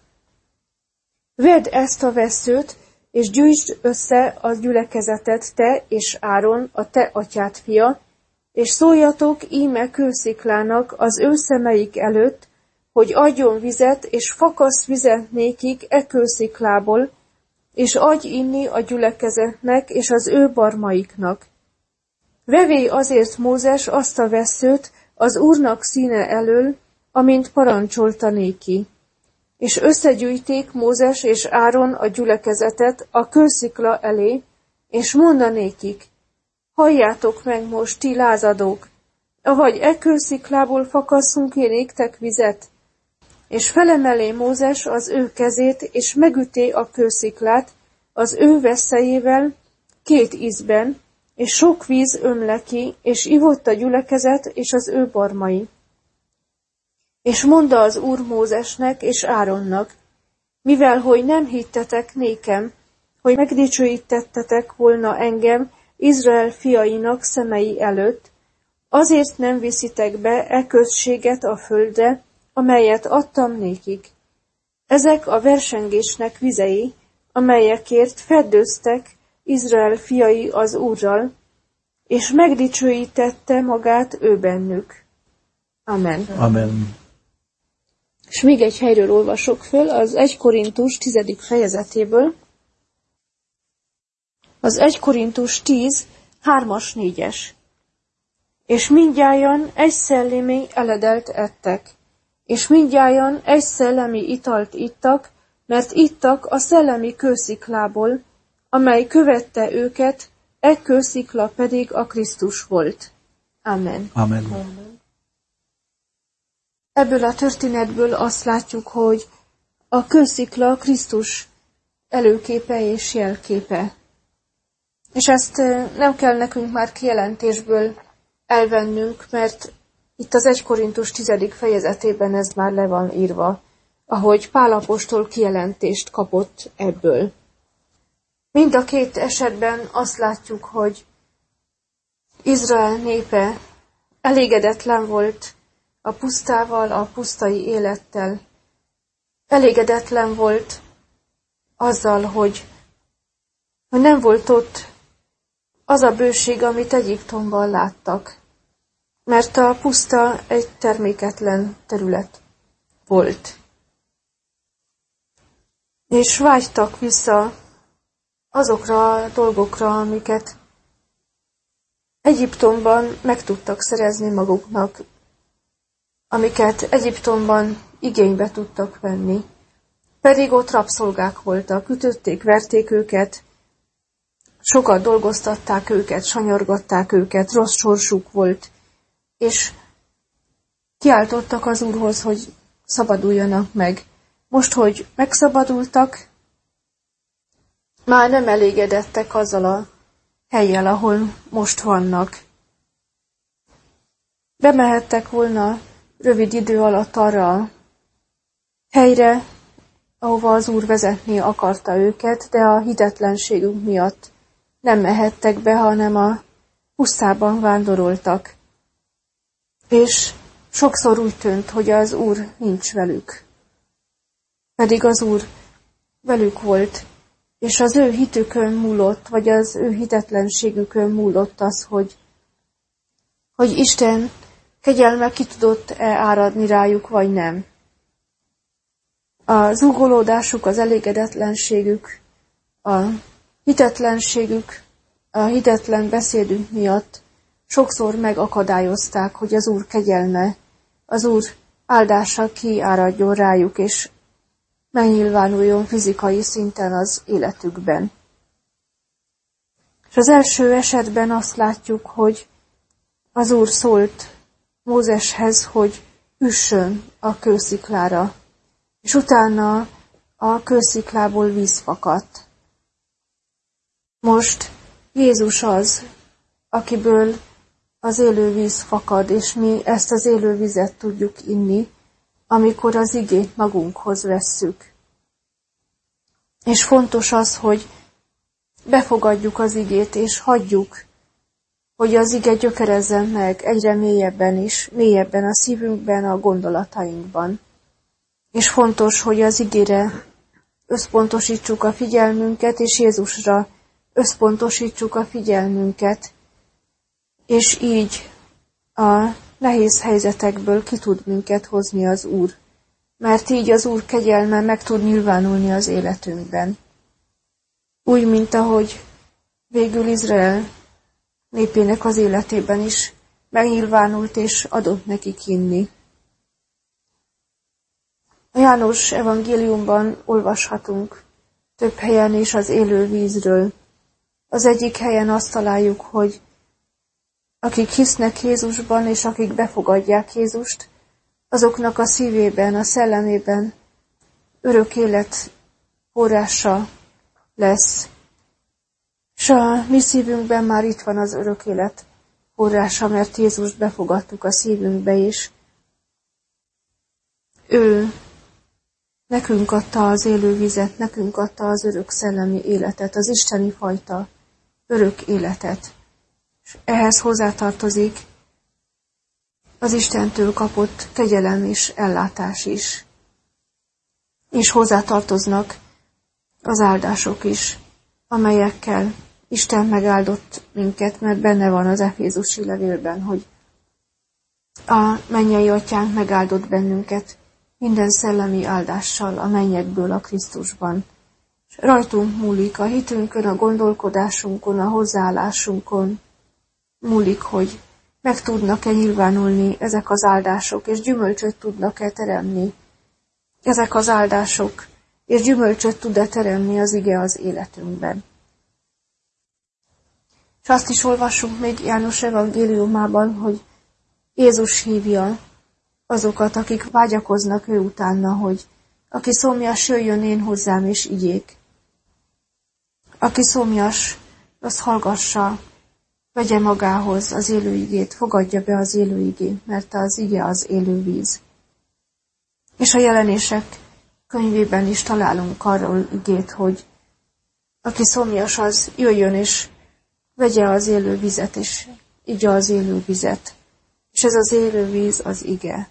vedd ezt a vesszőt, és gyűjtsd össze a gyülekezetet te és Áron, a te atyád fia, és szóljatok íme kősziklának az ő szemeik előtt, hogy adjon vizet, és fakaszt vizet nékik e kősziklából, és adj inni a gyülekezetnek és az ő barmaiknak. Vevé azért Mózes azt a vesszőt az Úrnak színe elől, amint parancsolta néki. És összegyűjték Mózes és Áron a gyülekezetet a kőszikla elé, és mondanékik, halljátok meg most, ti lázadók, avagy e kősziklából fakasszunk én néktek vizet? És felemelé Mózes az ő kezét, és megüté a kősziklát az ő veszélyével két ízben, és sok víz ömle ki, és ivott a gyülekezet és az ő barmai. És mondta az Úr Mózesnek és Áronnak, mivel hogy nem hittetek nékem, hogy megdicsőítettetek volna engem Izrael fiainak szemei előtt, azért nem viszitek be e községet a földre, amelyet adtam nékik. Ezek a versengésnek vizei, amelyekért feddőztek Izrael fiai az Úrral, és megdicsőítette magát ő bennük. Amen. Amen. És még egy helyről olvasok föl, az egy Korintus tizedik fejezetéből. Az egy Korintus tíz, hármas, négyes. És mindnyájan egy szellemi eledelt ettek, és mindnyájan egy szellemi italt ittak, mert ittak a szellemi kősziklából, amely követte őket, e kőszikla pedig a Krisztus volt. Amen. Amen. Amen. Ebből a történetből azt látjuk, hogy a kőszikla Krisztus előképe és jelképe. És ezt nem kell nekünk már kijelentésből elvennünk, mert itt az egy Korintus tizedik fejezetében ez már le van írva, ahogy Pál apostol kijelentést kapott ebből. Mind a két esetben azt látjuk, hogy Izrael népe elégedetlen volt a pusztával, a pusztai élettel. Elégedetlen volt azzal, hogy, hogy nem volt ott az a bőség, amit Egyiptomban láttak. Mert a puszta egy terméketlen terület volt. És vágytak vissza azokra a dolgokra, amiket Egyiptomban meg tudtak szerezni maguknak, amiket Egyiptomban igénybe tudtak venni. Pedig ott rabszolgák voltak, ütötték, verték őket, sokat dolgoztatták őket, sanyargatták őket, rossz sorsuk volt, és kiáltottak az Úrhoz, hogy szabaduljanak meg. Most, hogy megszabadultak, már nem elégedettek azzal a hellyel, ahol most vannak. Bemehettek volna rövid idő alatt arra a helyre, ahova az Úr vezetni akarta őket, de a hitetlenségünk miatt nem mehettek be, hanem a pusztában vándoroltak. És sokszor úgy tűnt, hogy az Úr nincs velük. Pedig az Úr velük volt, és az ő hitükön múlott, vagy az ő hitetlenségükön múlott az, hogy, hogy Isten kegyelme ki tudott-e áradni rájuk, vagy nem. A zúgolódásuk, az elégedetlenségük, a hitetlenségük, a hitetlen beszédünk miatt sokszor megakadályozták, hogy az Úr kegyelme, az Úr áldása kiáradjon rájuk, és megnyilvánuljon fizikai szinten az életükben. És az első esetben azt látjuk, hogy az Úr szólt Mózeshez, hogy üssön a kősziklára, és utána a kősziklából víz fakadt. Most Jézus az, akiből az élő víz fakad, és mi ezt az élő vizet tudjuk inni, amikor az igét magunkhoz vesszük. És fontos az, hogy befogadjuk az igét, és hagyjuk, hogy az ige gyökerezzen meg egyre mélyebben is, mélyebben a szívünkben, a gondolatainkban. És fontos, hogy az igére összpontosítsuk a figyelmünket, és Jézusra összpontosítsuk a figyelmünket, és így a nehéz helyzetekből ki tud minket hozni az Úr, mert így az Úr kegyelme meg tud nyilvánulni az életünkben. Úgy, mint ahogy végül Izrael népének az életében is megnyilvánult és adott nekik inni. A János evangéliumban olvashatunk több helyen is az élő vízről. Az egyik helyen azt találjuk, hogy akik hisznek Jézusban, és akik befogadják Jézust, azoknak a szívében, a szellemében örök élet forrása lesz. És a mi szívünkben már itt van az örök élet forrása, mert Jézust befogadtuk a szívünkbe is. Ő nekünk adta az élő vizet, nekünk adta az örök szellemi életet, az isteni fajta örök életet. És ehhez hozzátartozik az Istentől kapott kegyelem és ellátás is. És hozzátartoznak az áldások is, amelyekkel Isten megáldott minket, mert benne van az Efézusi levélben, hogy a mennyei atyánk megáldott bennünket minden szellemi áldással a mennyekből a Krisztusban. És rajtunk múlik a hitünkön, a gondolkodásunkon, a hozzáállásunkon múlik, hogy meg tudnak-e nyilvánulni ezek az áldások, és gyümölcsöt tudnak-e teremni ezek az áldások, és gyümölcsöt tud-e teremni az ige az életünkben. És azt is olvassunk még János evangéliumában, hogy Jézus hívja azokat, akik vágyakoznak ő utána, hogy aki szomjas, jöjjön én hozzám és igyék. Aki szomjas, az hallgassa, vegye magához az élő igét, fogadja be az élő igét, mert az ige az élő víz. És a jelenések könyvében is találunk arról igét, hogy aki szomjas, az jöjjön és vegye az élő vizet, és igye az élő vizet. És ez az élő víz az ige.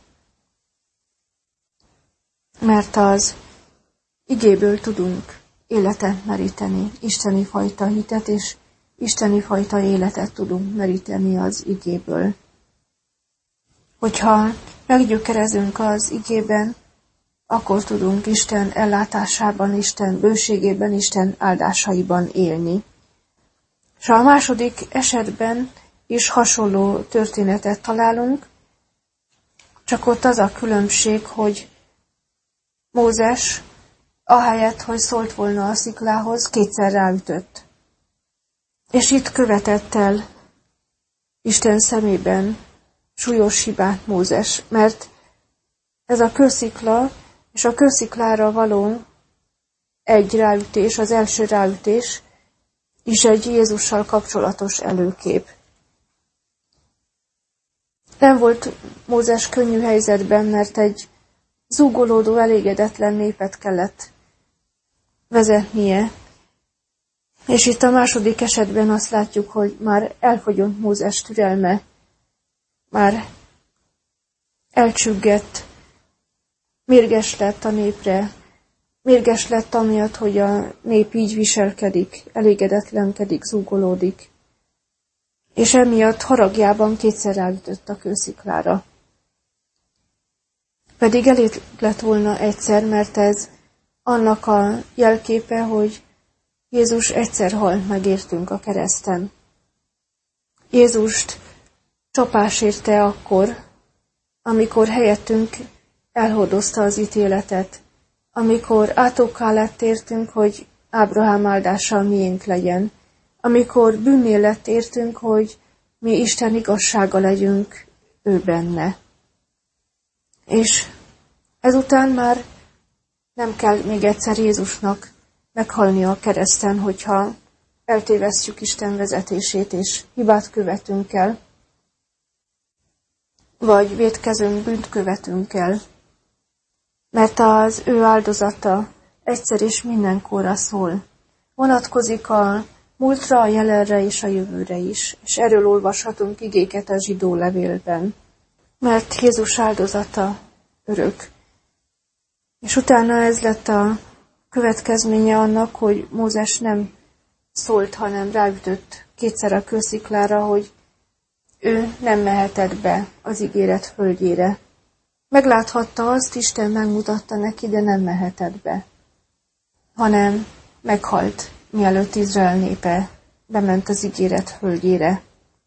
Mert az igéből tudunk életet meríteni, isteni fajta hitet, és isteni fajta életet tudunk meríteni az igéből. Hogyha meggyökerezünk az igében, akkor tudunk Isten ellátásában, Isten bőségében, Isten áldásaiban élni. És a második esetben is hasonló történetet találunk, csak ott az a különbség, hogy Mózes, ahelyett, hogy szólt volna a sziklához, kétszer ráütött. És itt követett el Isten szemében súlyos hibát Mózes, mert ez a kőszikla és a kősziklára való egy ráütés, az első ráütés is egy Jézussal kapcsolatos előkép. Nem volt Mózes könnyű helyzetben, mert egy zúgolódó, elégedetlen népet kellett vezetnie. És itt a második esetben azt látjuk, hogy már elfogyott Mózes türelme, már elcsüggett, mérges lett a népre, mérges lett amiatt, hogy a nép így viselkedik, elégedetlenkedik, zúgolódik. És emiatt haragjában kétszer ráütött a kősziklára. Pedig elég lett volna egyszer, mert ez annak a jelképe, hogy Jézus egyszer halt meg értünk a kereszten. Jézust csapás érte akkor, amikor helyettünk elhordozta az ítéletet, amikor átokká lett értünk, hogy Ábrahám áldása miénk legyen, amikor bűnné lett értünk, hogy mi Isten igazsága legyünk ő benne. És ezután már nem kell még egyszer Jézusnak meghalni a kereszten, hogyha eltévesztjük Isten vezetését, és hibát követünk el, vagy vétkezünk, bűnt követünk el. Mert az ő áldozata egyszer és mindenkorra szól. Vonatkozik a múltra, a jelenre és a jövőre is, és erről olvashatunk igéket a zsidó levélben. Mert Jézus áldozata örök. És utána ez lett a következménye annak, hogy Mózes nem szólt, hanem ráütött kétszer a kősziklára, hogy ő nem mehetett be az ígéret földjére. Megláthatta azt, Isten megmutatta neki, de nem mehetett be, hanem meghalt, mielőtt Izrael népe bement az ígéret földjére.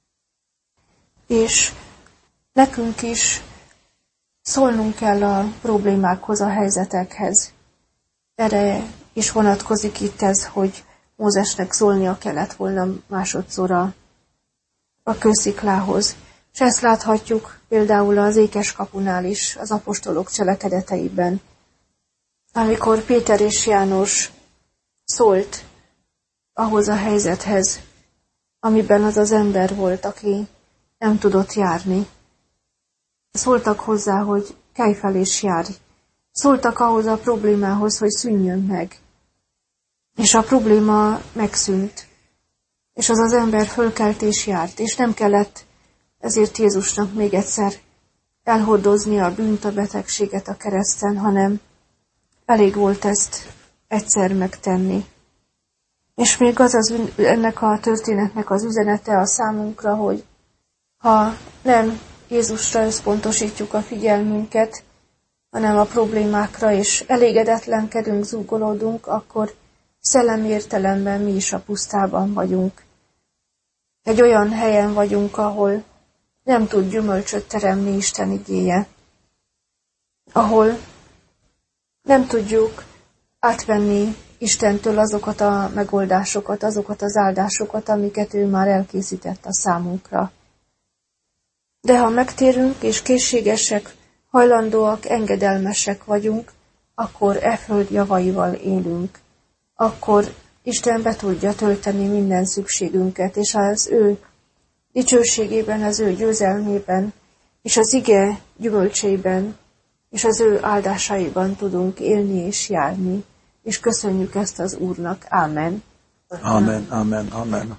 És nekünk is szólnunk kell a problémákhoz, a helyzetekhez. Erre is vonatkozik itt ez, hogy Mózesnek szólnia kellett volna másodszor a kősziklához. És ezt láthatjuk például az ékes kapunál is, az apostolok cselekedeteiben. Amikor Péter és János szólt ahhoz a helyzethez, amiben az az ember volt, aki nem tudott járni. Szóltak hozzá, hogy kelj fel és járj. Szóltak ahhoz a problémához, hogy szűnjön meg. És a probléma megszűnt. És az az ember fölkelt és járt, és nem kellett ezért Jézusnak még egyszer elhordozni a bűnt, a betegséget a kereszten, hanem elég volt ezt egyszer megtenni. És még az, az ennek a történetnek az üzenete a számunkra, hogy ha nem Jézusra összpontosítjuk a figyelmünket, hanem a problémákra, és elégedetlenkedünk, zúgolódunk, akkor szellemi értelemben mi is a pusztában vagyunk. Egy olyan helyen vagyunk, ahol nem tud gyümölcsöt teremni Isten igéje, ahol nem tudjuk átvenni Istentől azokat a megoldásokat, azokat az áldásokat, amiket ő már elkészített a számunkra. De ha megtérünk és készségesek, hajlandóak, engedelmesek vagyunk, akkor e föld javaival élünk. Akkor Isten be tudja tölteni minden szükségünket, és az ő dicsőségében, az ő győzelmében, és az ige gyümölcseiben, és az ő áldásaiban tudunk élni és járni. És köszönjük ezt az Úrnak. Ámen. Amen, amen, amen.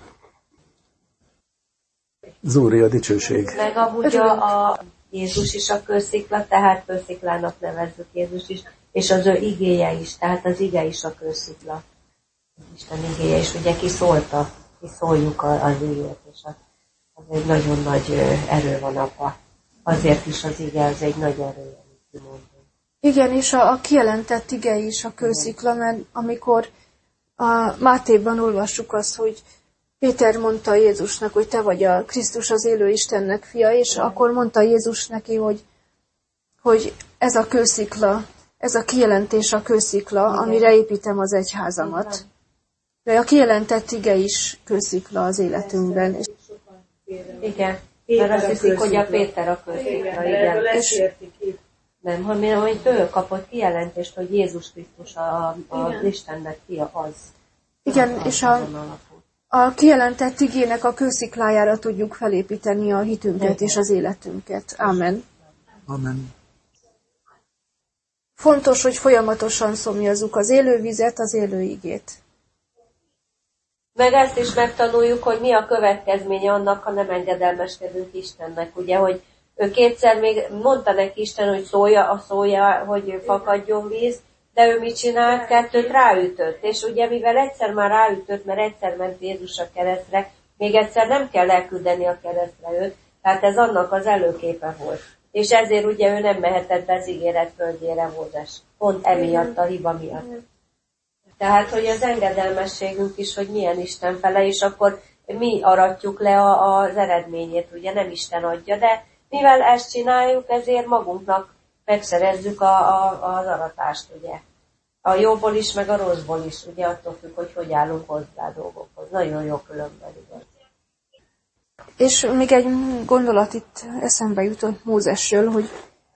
Zúri a dicsőség. Meg amúgy a, a Jézus is a kőszikla, tehát kősziklának nevezzük Jézus is, és az ő igéje is, tehát az ige is a kőszikla. Isten igéje is, ugye kiszólta, kiszóljuk az igét, és az egy nagyon nagy erő van abban. Azért is az ige, az egy nagy erő, amit kimondunk. Igen, és a, a kijelentett ige is a kőszikla, mert amikor a Mátéban olvassuk azt, hogy Péter mondta Jézusnak, hogy te vagy a Krisztus, az élő Istennek fia, és akkor mondta Jézus neki, hogy, hogy ez a kőszikla, ez a kijelentés a kőszikla, igen, amire építem az egyházamat. De a kijelentett ige is kőszikla az életünkben. Igen, mert azt hiszik, hogy a Péter a kőszikla, igen. És nem, hanem hogy ő kapott kijelentést, hogy Jézus Krisztus a, a Istennek fia az. Igen, az és a, a kijelentett igének a kősziklájára tudjuk felépíteni a hitünket igen, és az életünket. Ámen. Amen. Fontos, hogy folyamatosan szomjazzuk az élő vizet, az élő igét. Meg ezt is megtanuljuk, hogy mi a következménye annak, ha nem engedelmeskedünk Istennek. Ugye, hogy ő kétszer még mondta neki Isten, hogy szólja a szója, hogy fakadjon víz, de ő mit csinált? Kettőt ráütött. És ugye, mivel egyszer már ráütött, mert egyszer ment Jézus a keresztre, még egyszer nem kell elküldeni a keresztre őt, tehát ez annak az előképe volt. És ezért ugye ő nem mehetett be az ígéret földjére, Mózes. Pont emiatt, a hiba miatt. Tehát, hogy az engedelmességünk is, hogy milyen Isten fele, és akkor mi aratjuk le a, az eredményét, ugye nem Isten adja, de mivel ezt csináljuk, ezért magunknak megszerezzük a, a, az aratást, ugye. A jóból is, meg a rosszból is, ugye attól függ, hogy hogy állunk hozzá dolgokhoz. Nagyon jó különben, igen. És még egy gondolat itt eszembe jutott Mózesről, hogy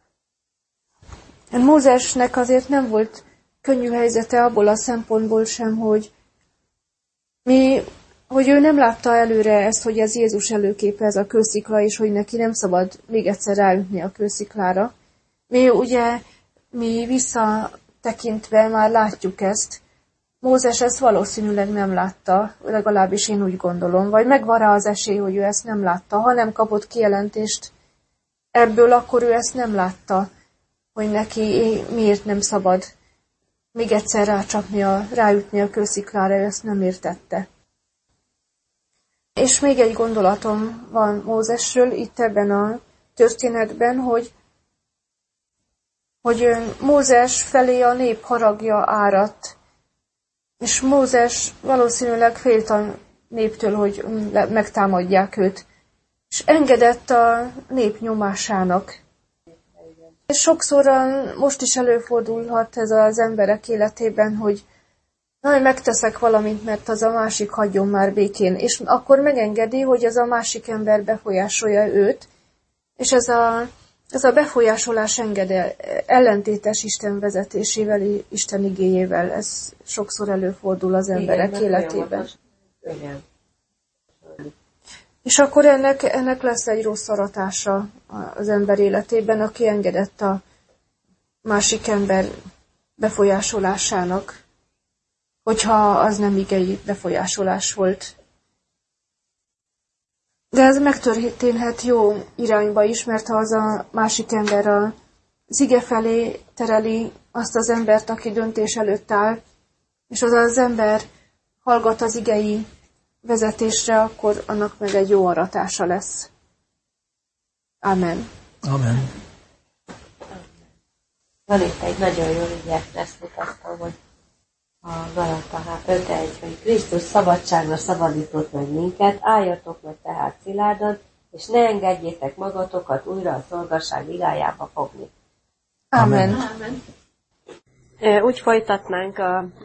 Mózesnek azért nem volt könnyű helyzete abból a szempontból sem, hogy, mi, hogy ő nem látta előre ezt, hogy ez Jézus előképe, ez a kőszikla, és hogy neki nem szabad még egyszer ráütni a kősziklára. Mi ugye, mi visszatekintve már látjuk ezt. Mózes ezt valószínűleg nem látta, legalábbis én úgy gondolom, vagy megvan rá az esély, hogy ő ezt nem látta. Ha nem kapott kijelentést ebből, akkor ő ezt nem látta, hogy neki miért nem szabad még egyszer rácsapni, a, ráütni a kősziklára, ő ezt nem értette. És még egy gondolatom van Mózesről itt ebben a történetben, hogy, hogy Mózes felé a nép haragja áradt, és Mózes valószínűleg félt a néptől, hogy megtámadják őt, és engedett a nép nyomásának. És sokszor most is előfordulhat ez az emberek életében, hogy na, megteszek valamit, mert az a másik hagyjon már békén, és akkor megengedi, hogy az a másik ember befolyásolja őt, és ez a, ez a befolyásolás engedel, ellentétes Isten vezetésével, Isten igéjével, ez sokszor előfordul az emberek igen, életében. Igen. És akkor ennek, ennek lesz egy rossz aratása az ember életében, aki engedett a másik ember befolyásolásának, hogyha az nem igei befolyásolás volt. De ez megtörténhet jó irányba is, mert ha az a másik ember az ige felé tereli azt az embert, aki döntés előtt áll, és az az ember hallgat az igei vezetésre, akkor annak meg egy jó aratása lesz. Amen. Amen. Van itt egy nagyon jó ige, ezt mutattam, hogy a Galata öt egy, hogy Krisztus szabadságra szabadított meg minket, álljatok meg tehát szilárdan, és ne engedjétek magatokat újra a szolgaság igájába fogni. Amen. Amen. Úgy folytatnánk a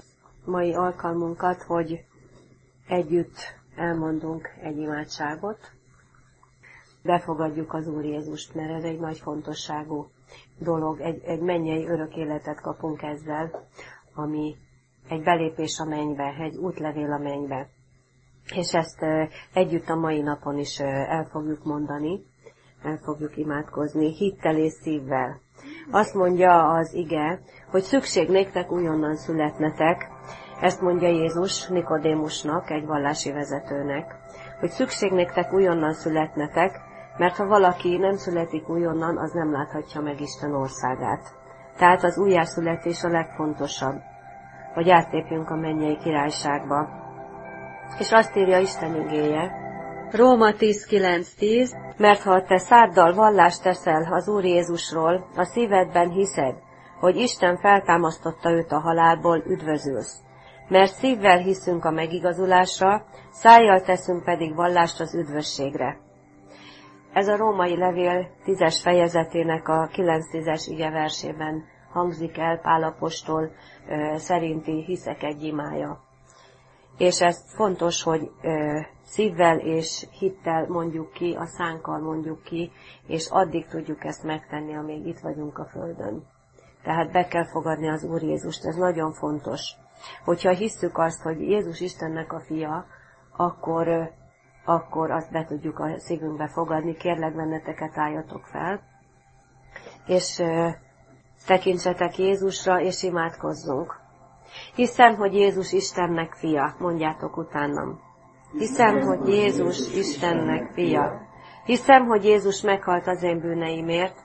mai alkalmunkat, hogy együtt elmondunk egy imádságot. Befogadjuk az Úr Jézust, mert ez egy nagy fontosságú dolog. Egy, egy mennyei örök életet kapunk ezzel, ami egy belépés a mennybe, egy útlevél a mennybe. És ezt együtt a mai napon is el fogjuk mondani, el fogjuk imádkozni, hittel és szívvel. Azt mondja az ige, hogy szükség néktek újonnan születnetek, ezt mondja Jézus Nikodémusnak, egy vallási vezetőnek, hogy szükség néktek újonnan születnetek, mert ha valaki nem születik újonnan, az nem láthatja meg Isten országát. Tehát az újjászületés a legfontosabb, hogy átlépjünk a mennyei királyságba. És azt írja Isten igéje, Róma tíz kilenc tíz, mert ha te száddal vallást teszel az Úr Jézusról, a szívedben hiszed, hogy Isten feltámasztotta őt a halálból, üdvözülsz. Mert szívvel hiszünk a megigazulásra, szájjal teszünk pedig vallást az üdvösségre. Ez a római levél tízes fejezetének a kilenc tízes igeversében hangzik el Pál apostol ö, szerinti hiszek egy imája. És ez fontos, hogy ö, szívvel és hittel mondjuk ki, a szánkkal mondjuk ki, és addig tudjuk ezt megtenni, amíg itt vagyunk a földön. Tehát be kell fogadni az Úr Jézust, ez nagyon fontos. Hogyha hisszük azt, hogy Jézus Istennek a fia, akkor, ö, akkor azt be tudjuk a szívünkbe fogadni. Kérlek benneteket, álljatok fel, és ö, tekintsetek Jézusra, és imádkozzunk. Hiszem, hogy Jézus Istennek fia, mondjátok utánam. Hiszem, hogy Jézus Istennek fia. Hiszem, hogy Jézus meghalt az én bűneimért.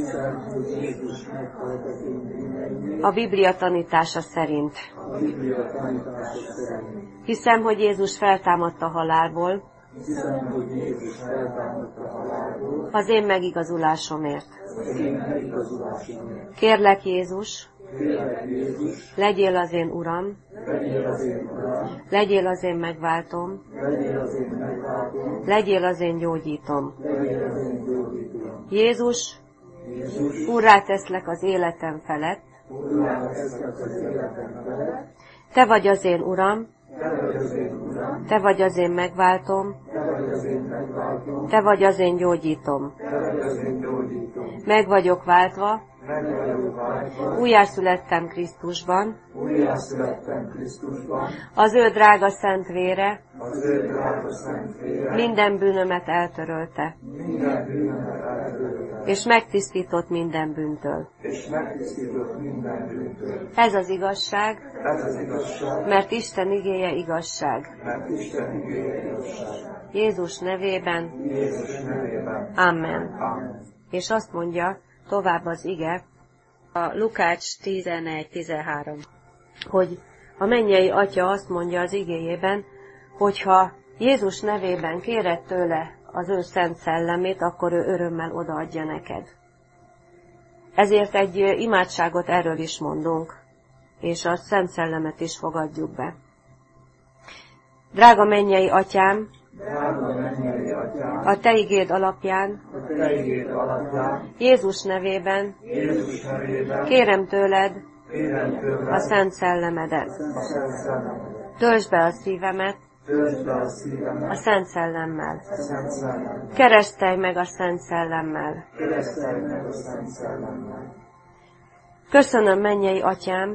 A Biblia tanítása szerint. Hiszem, hogy Jézus feltámadt a halálból. Az én megigazulásomért. Kérlek Jézus, legyél az én Uram, legyél az én megváltom, legyél az én gyógyítom. Jézus, úrrá teszlek az életem felett, te vagy az én Uram, te vagy az én megváltom, te vagy az én gyógyítom. Meg vagyok váltva, újjászülettem Krisztusban, az ő drága szent vére minden bűnömet eltörölte, és megtisztított minden bűntől. Ez az igazság, mert Isten igéje igazság. Jézus nevében, Amen. És azt mondja tovább az ige, a Lukács tizenegy tizenhárom, hogy a mennyei Atya azt mondja az igéjében, hogyha Jézus nevében kéred tőle az ő szent szellemét, akkor ő örömmel odaadja neked. Ezért egy imádságot erről is mondunk, és a szent szellemet is fogadjuk be. Drága mennyei Atyám, a Te igéd alapján, Jézus nevében, kérem tőled a Szent Szellemedet. Töltsd be a szívemet a Szent Szellemmel. Keresztelj meg a Szent Szellemmel. Köszönöm, mennyei Atyám,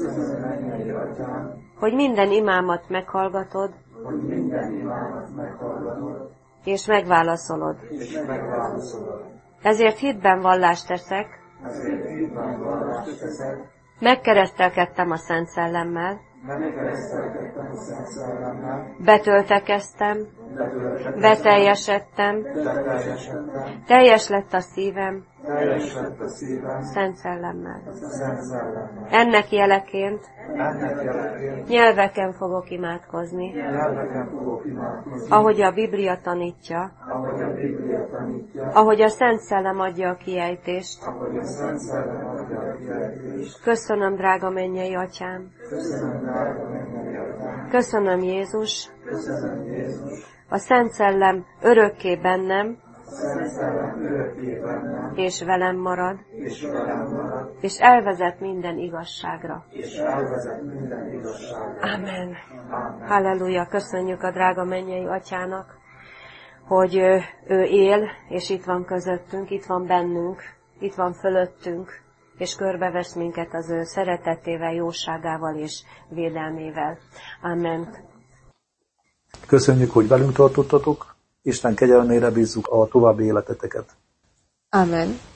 hogy minden imámat meghallgatod, hogy minden imámat meghallgatod, és megválaszolod. és megválaszolod. Ezért hitben vallást teszek, Ezért hitben vallást teszek, megkeresztelkedtem a Szent Szellemmel, megkeresztelkedtem a Szent Szellemmel, betöltekeztem, betöltekeztem, beteljesedtem, beteljesedtem, teljes lett a szívem teljes lett a szívem, Szent Szellemmel. a Szent Szellemmel. Ennek jeleként Ennek jeleként nyelveken fogok imádkozni, nyelveken fogok imádkozni, ahogy a Biblia tanítja, ahogy a Biblia tanítja, ahogy a Szent Szellem adja a kiejtést. ahogy a Szent Szellem adja a kiejtést. Köszönöm, drága mennyei Atyám, Köszönöm, drága mennyei Atyám, köszönöm, Jézus, köszönöm, Jézus, a Szent Szellem örökké bennem, Szent Szellem örökké bennem, és velem marad, és velem marad, és elvezet minden igazságra. és elvezet minden igazságra. Amen. Amen. Halleluja, köszönjük a drága mennyei atyának, hogy ő, ő él, és itt van közöttünk, itt van bennünk, itt van fölöttünk, és körbevesz minket az ő szeretetével, jóságával és védelmével. Amen. Köszönjük, hogy velünk tartottatok, Isten kegyelmére bízzuk a további életeteket. Amen.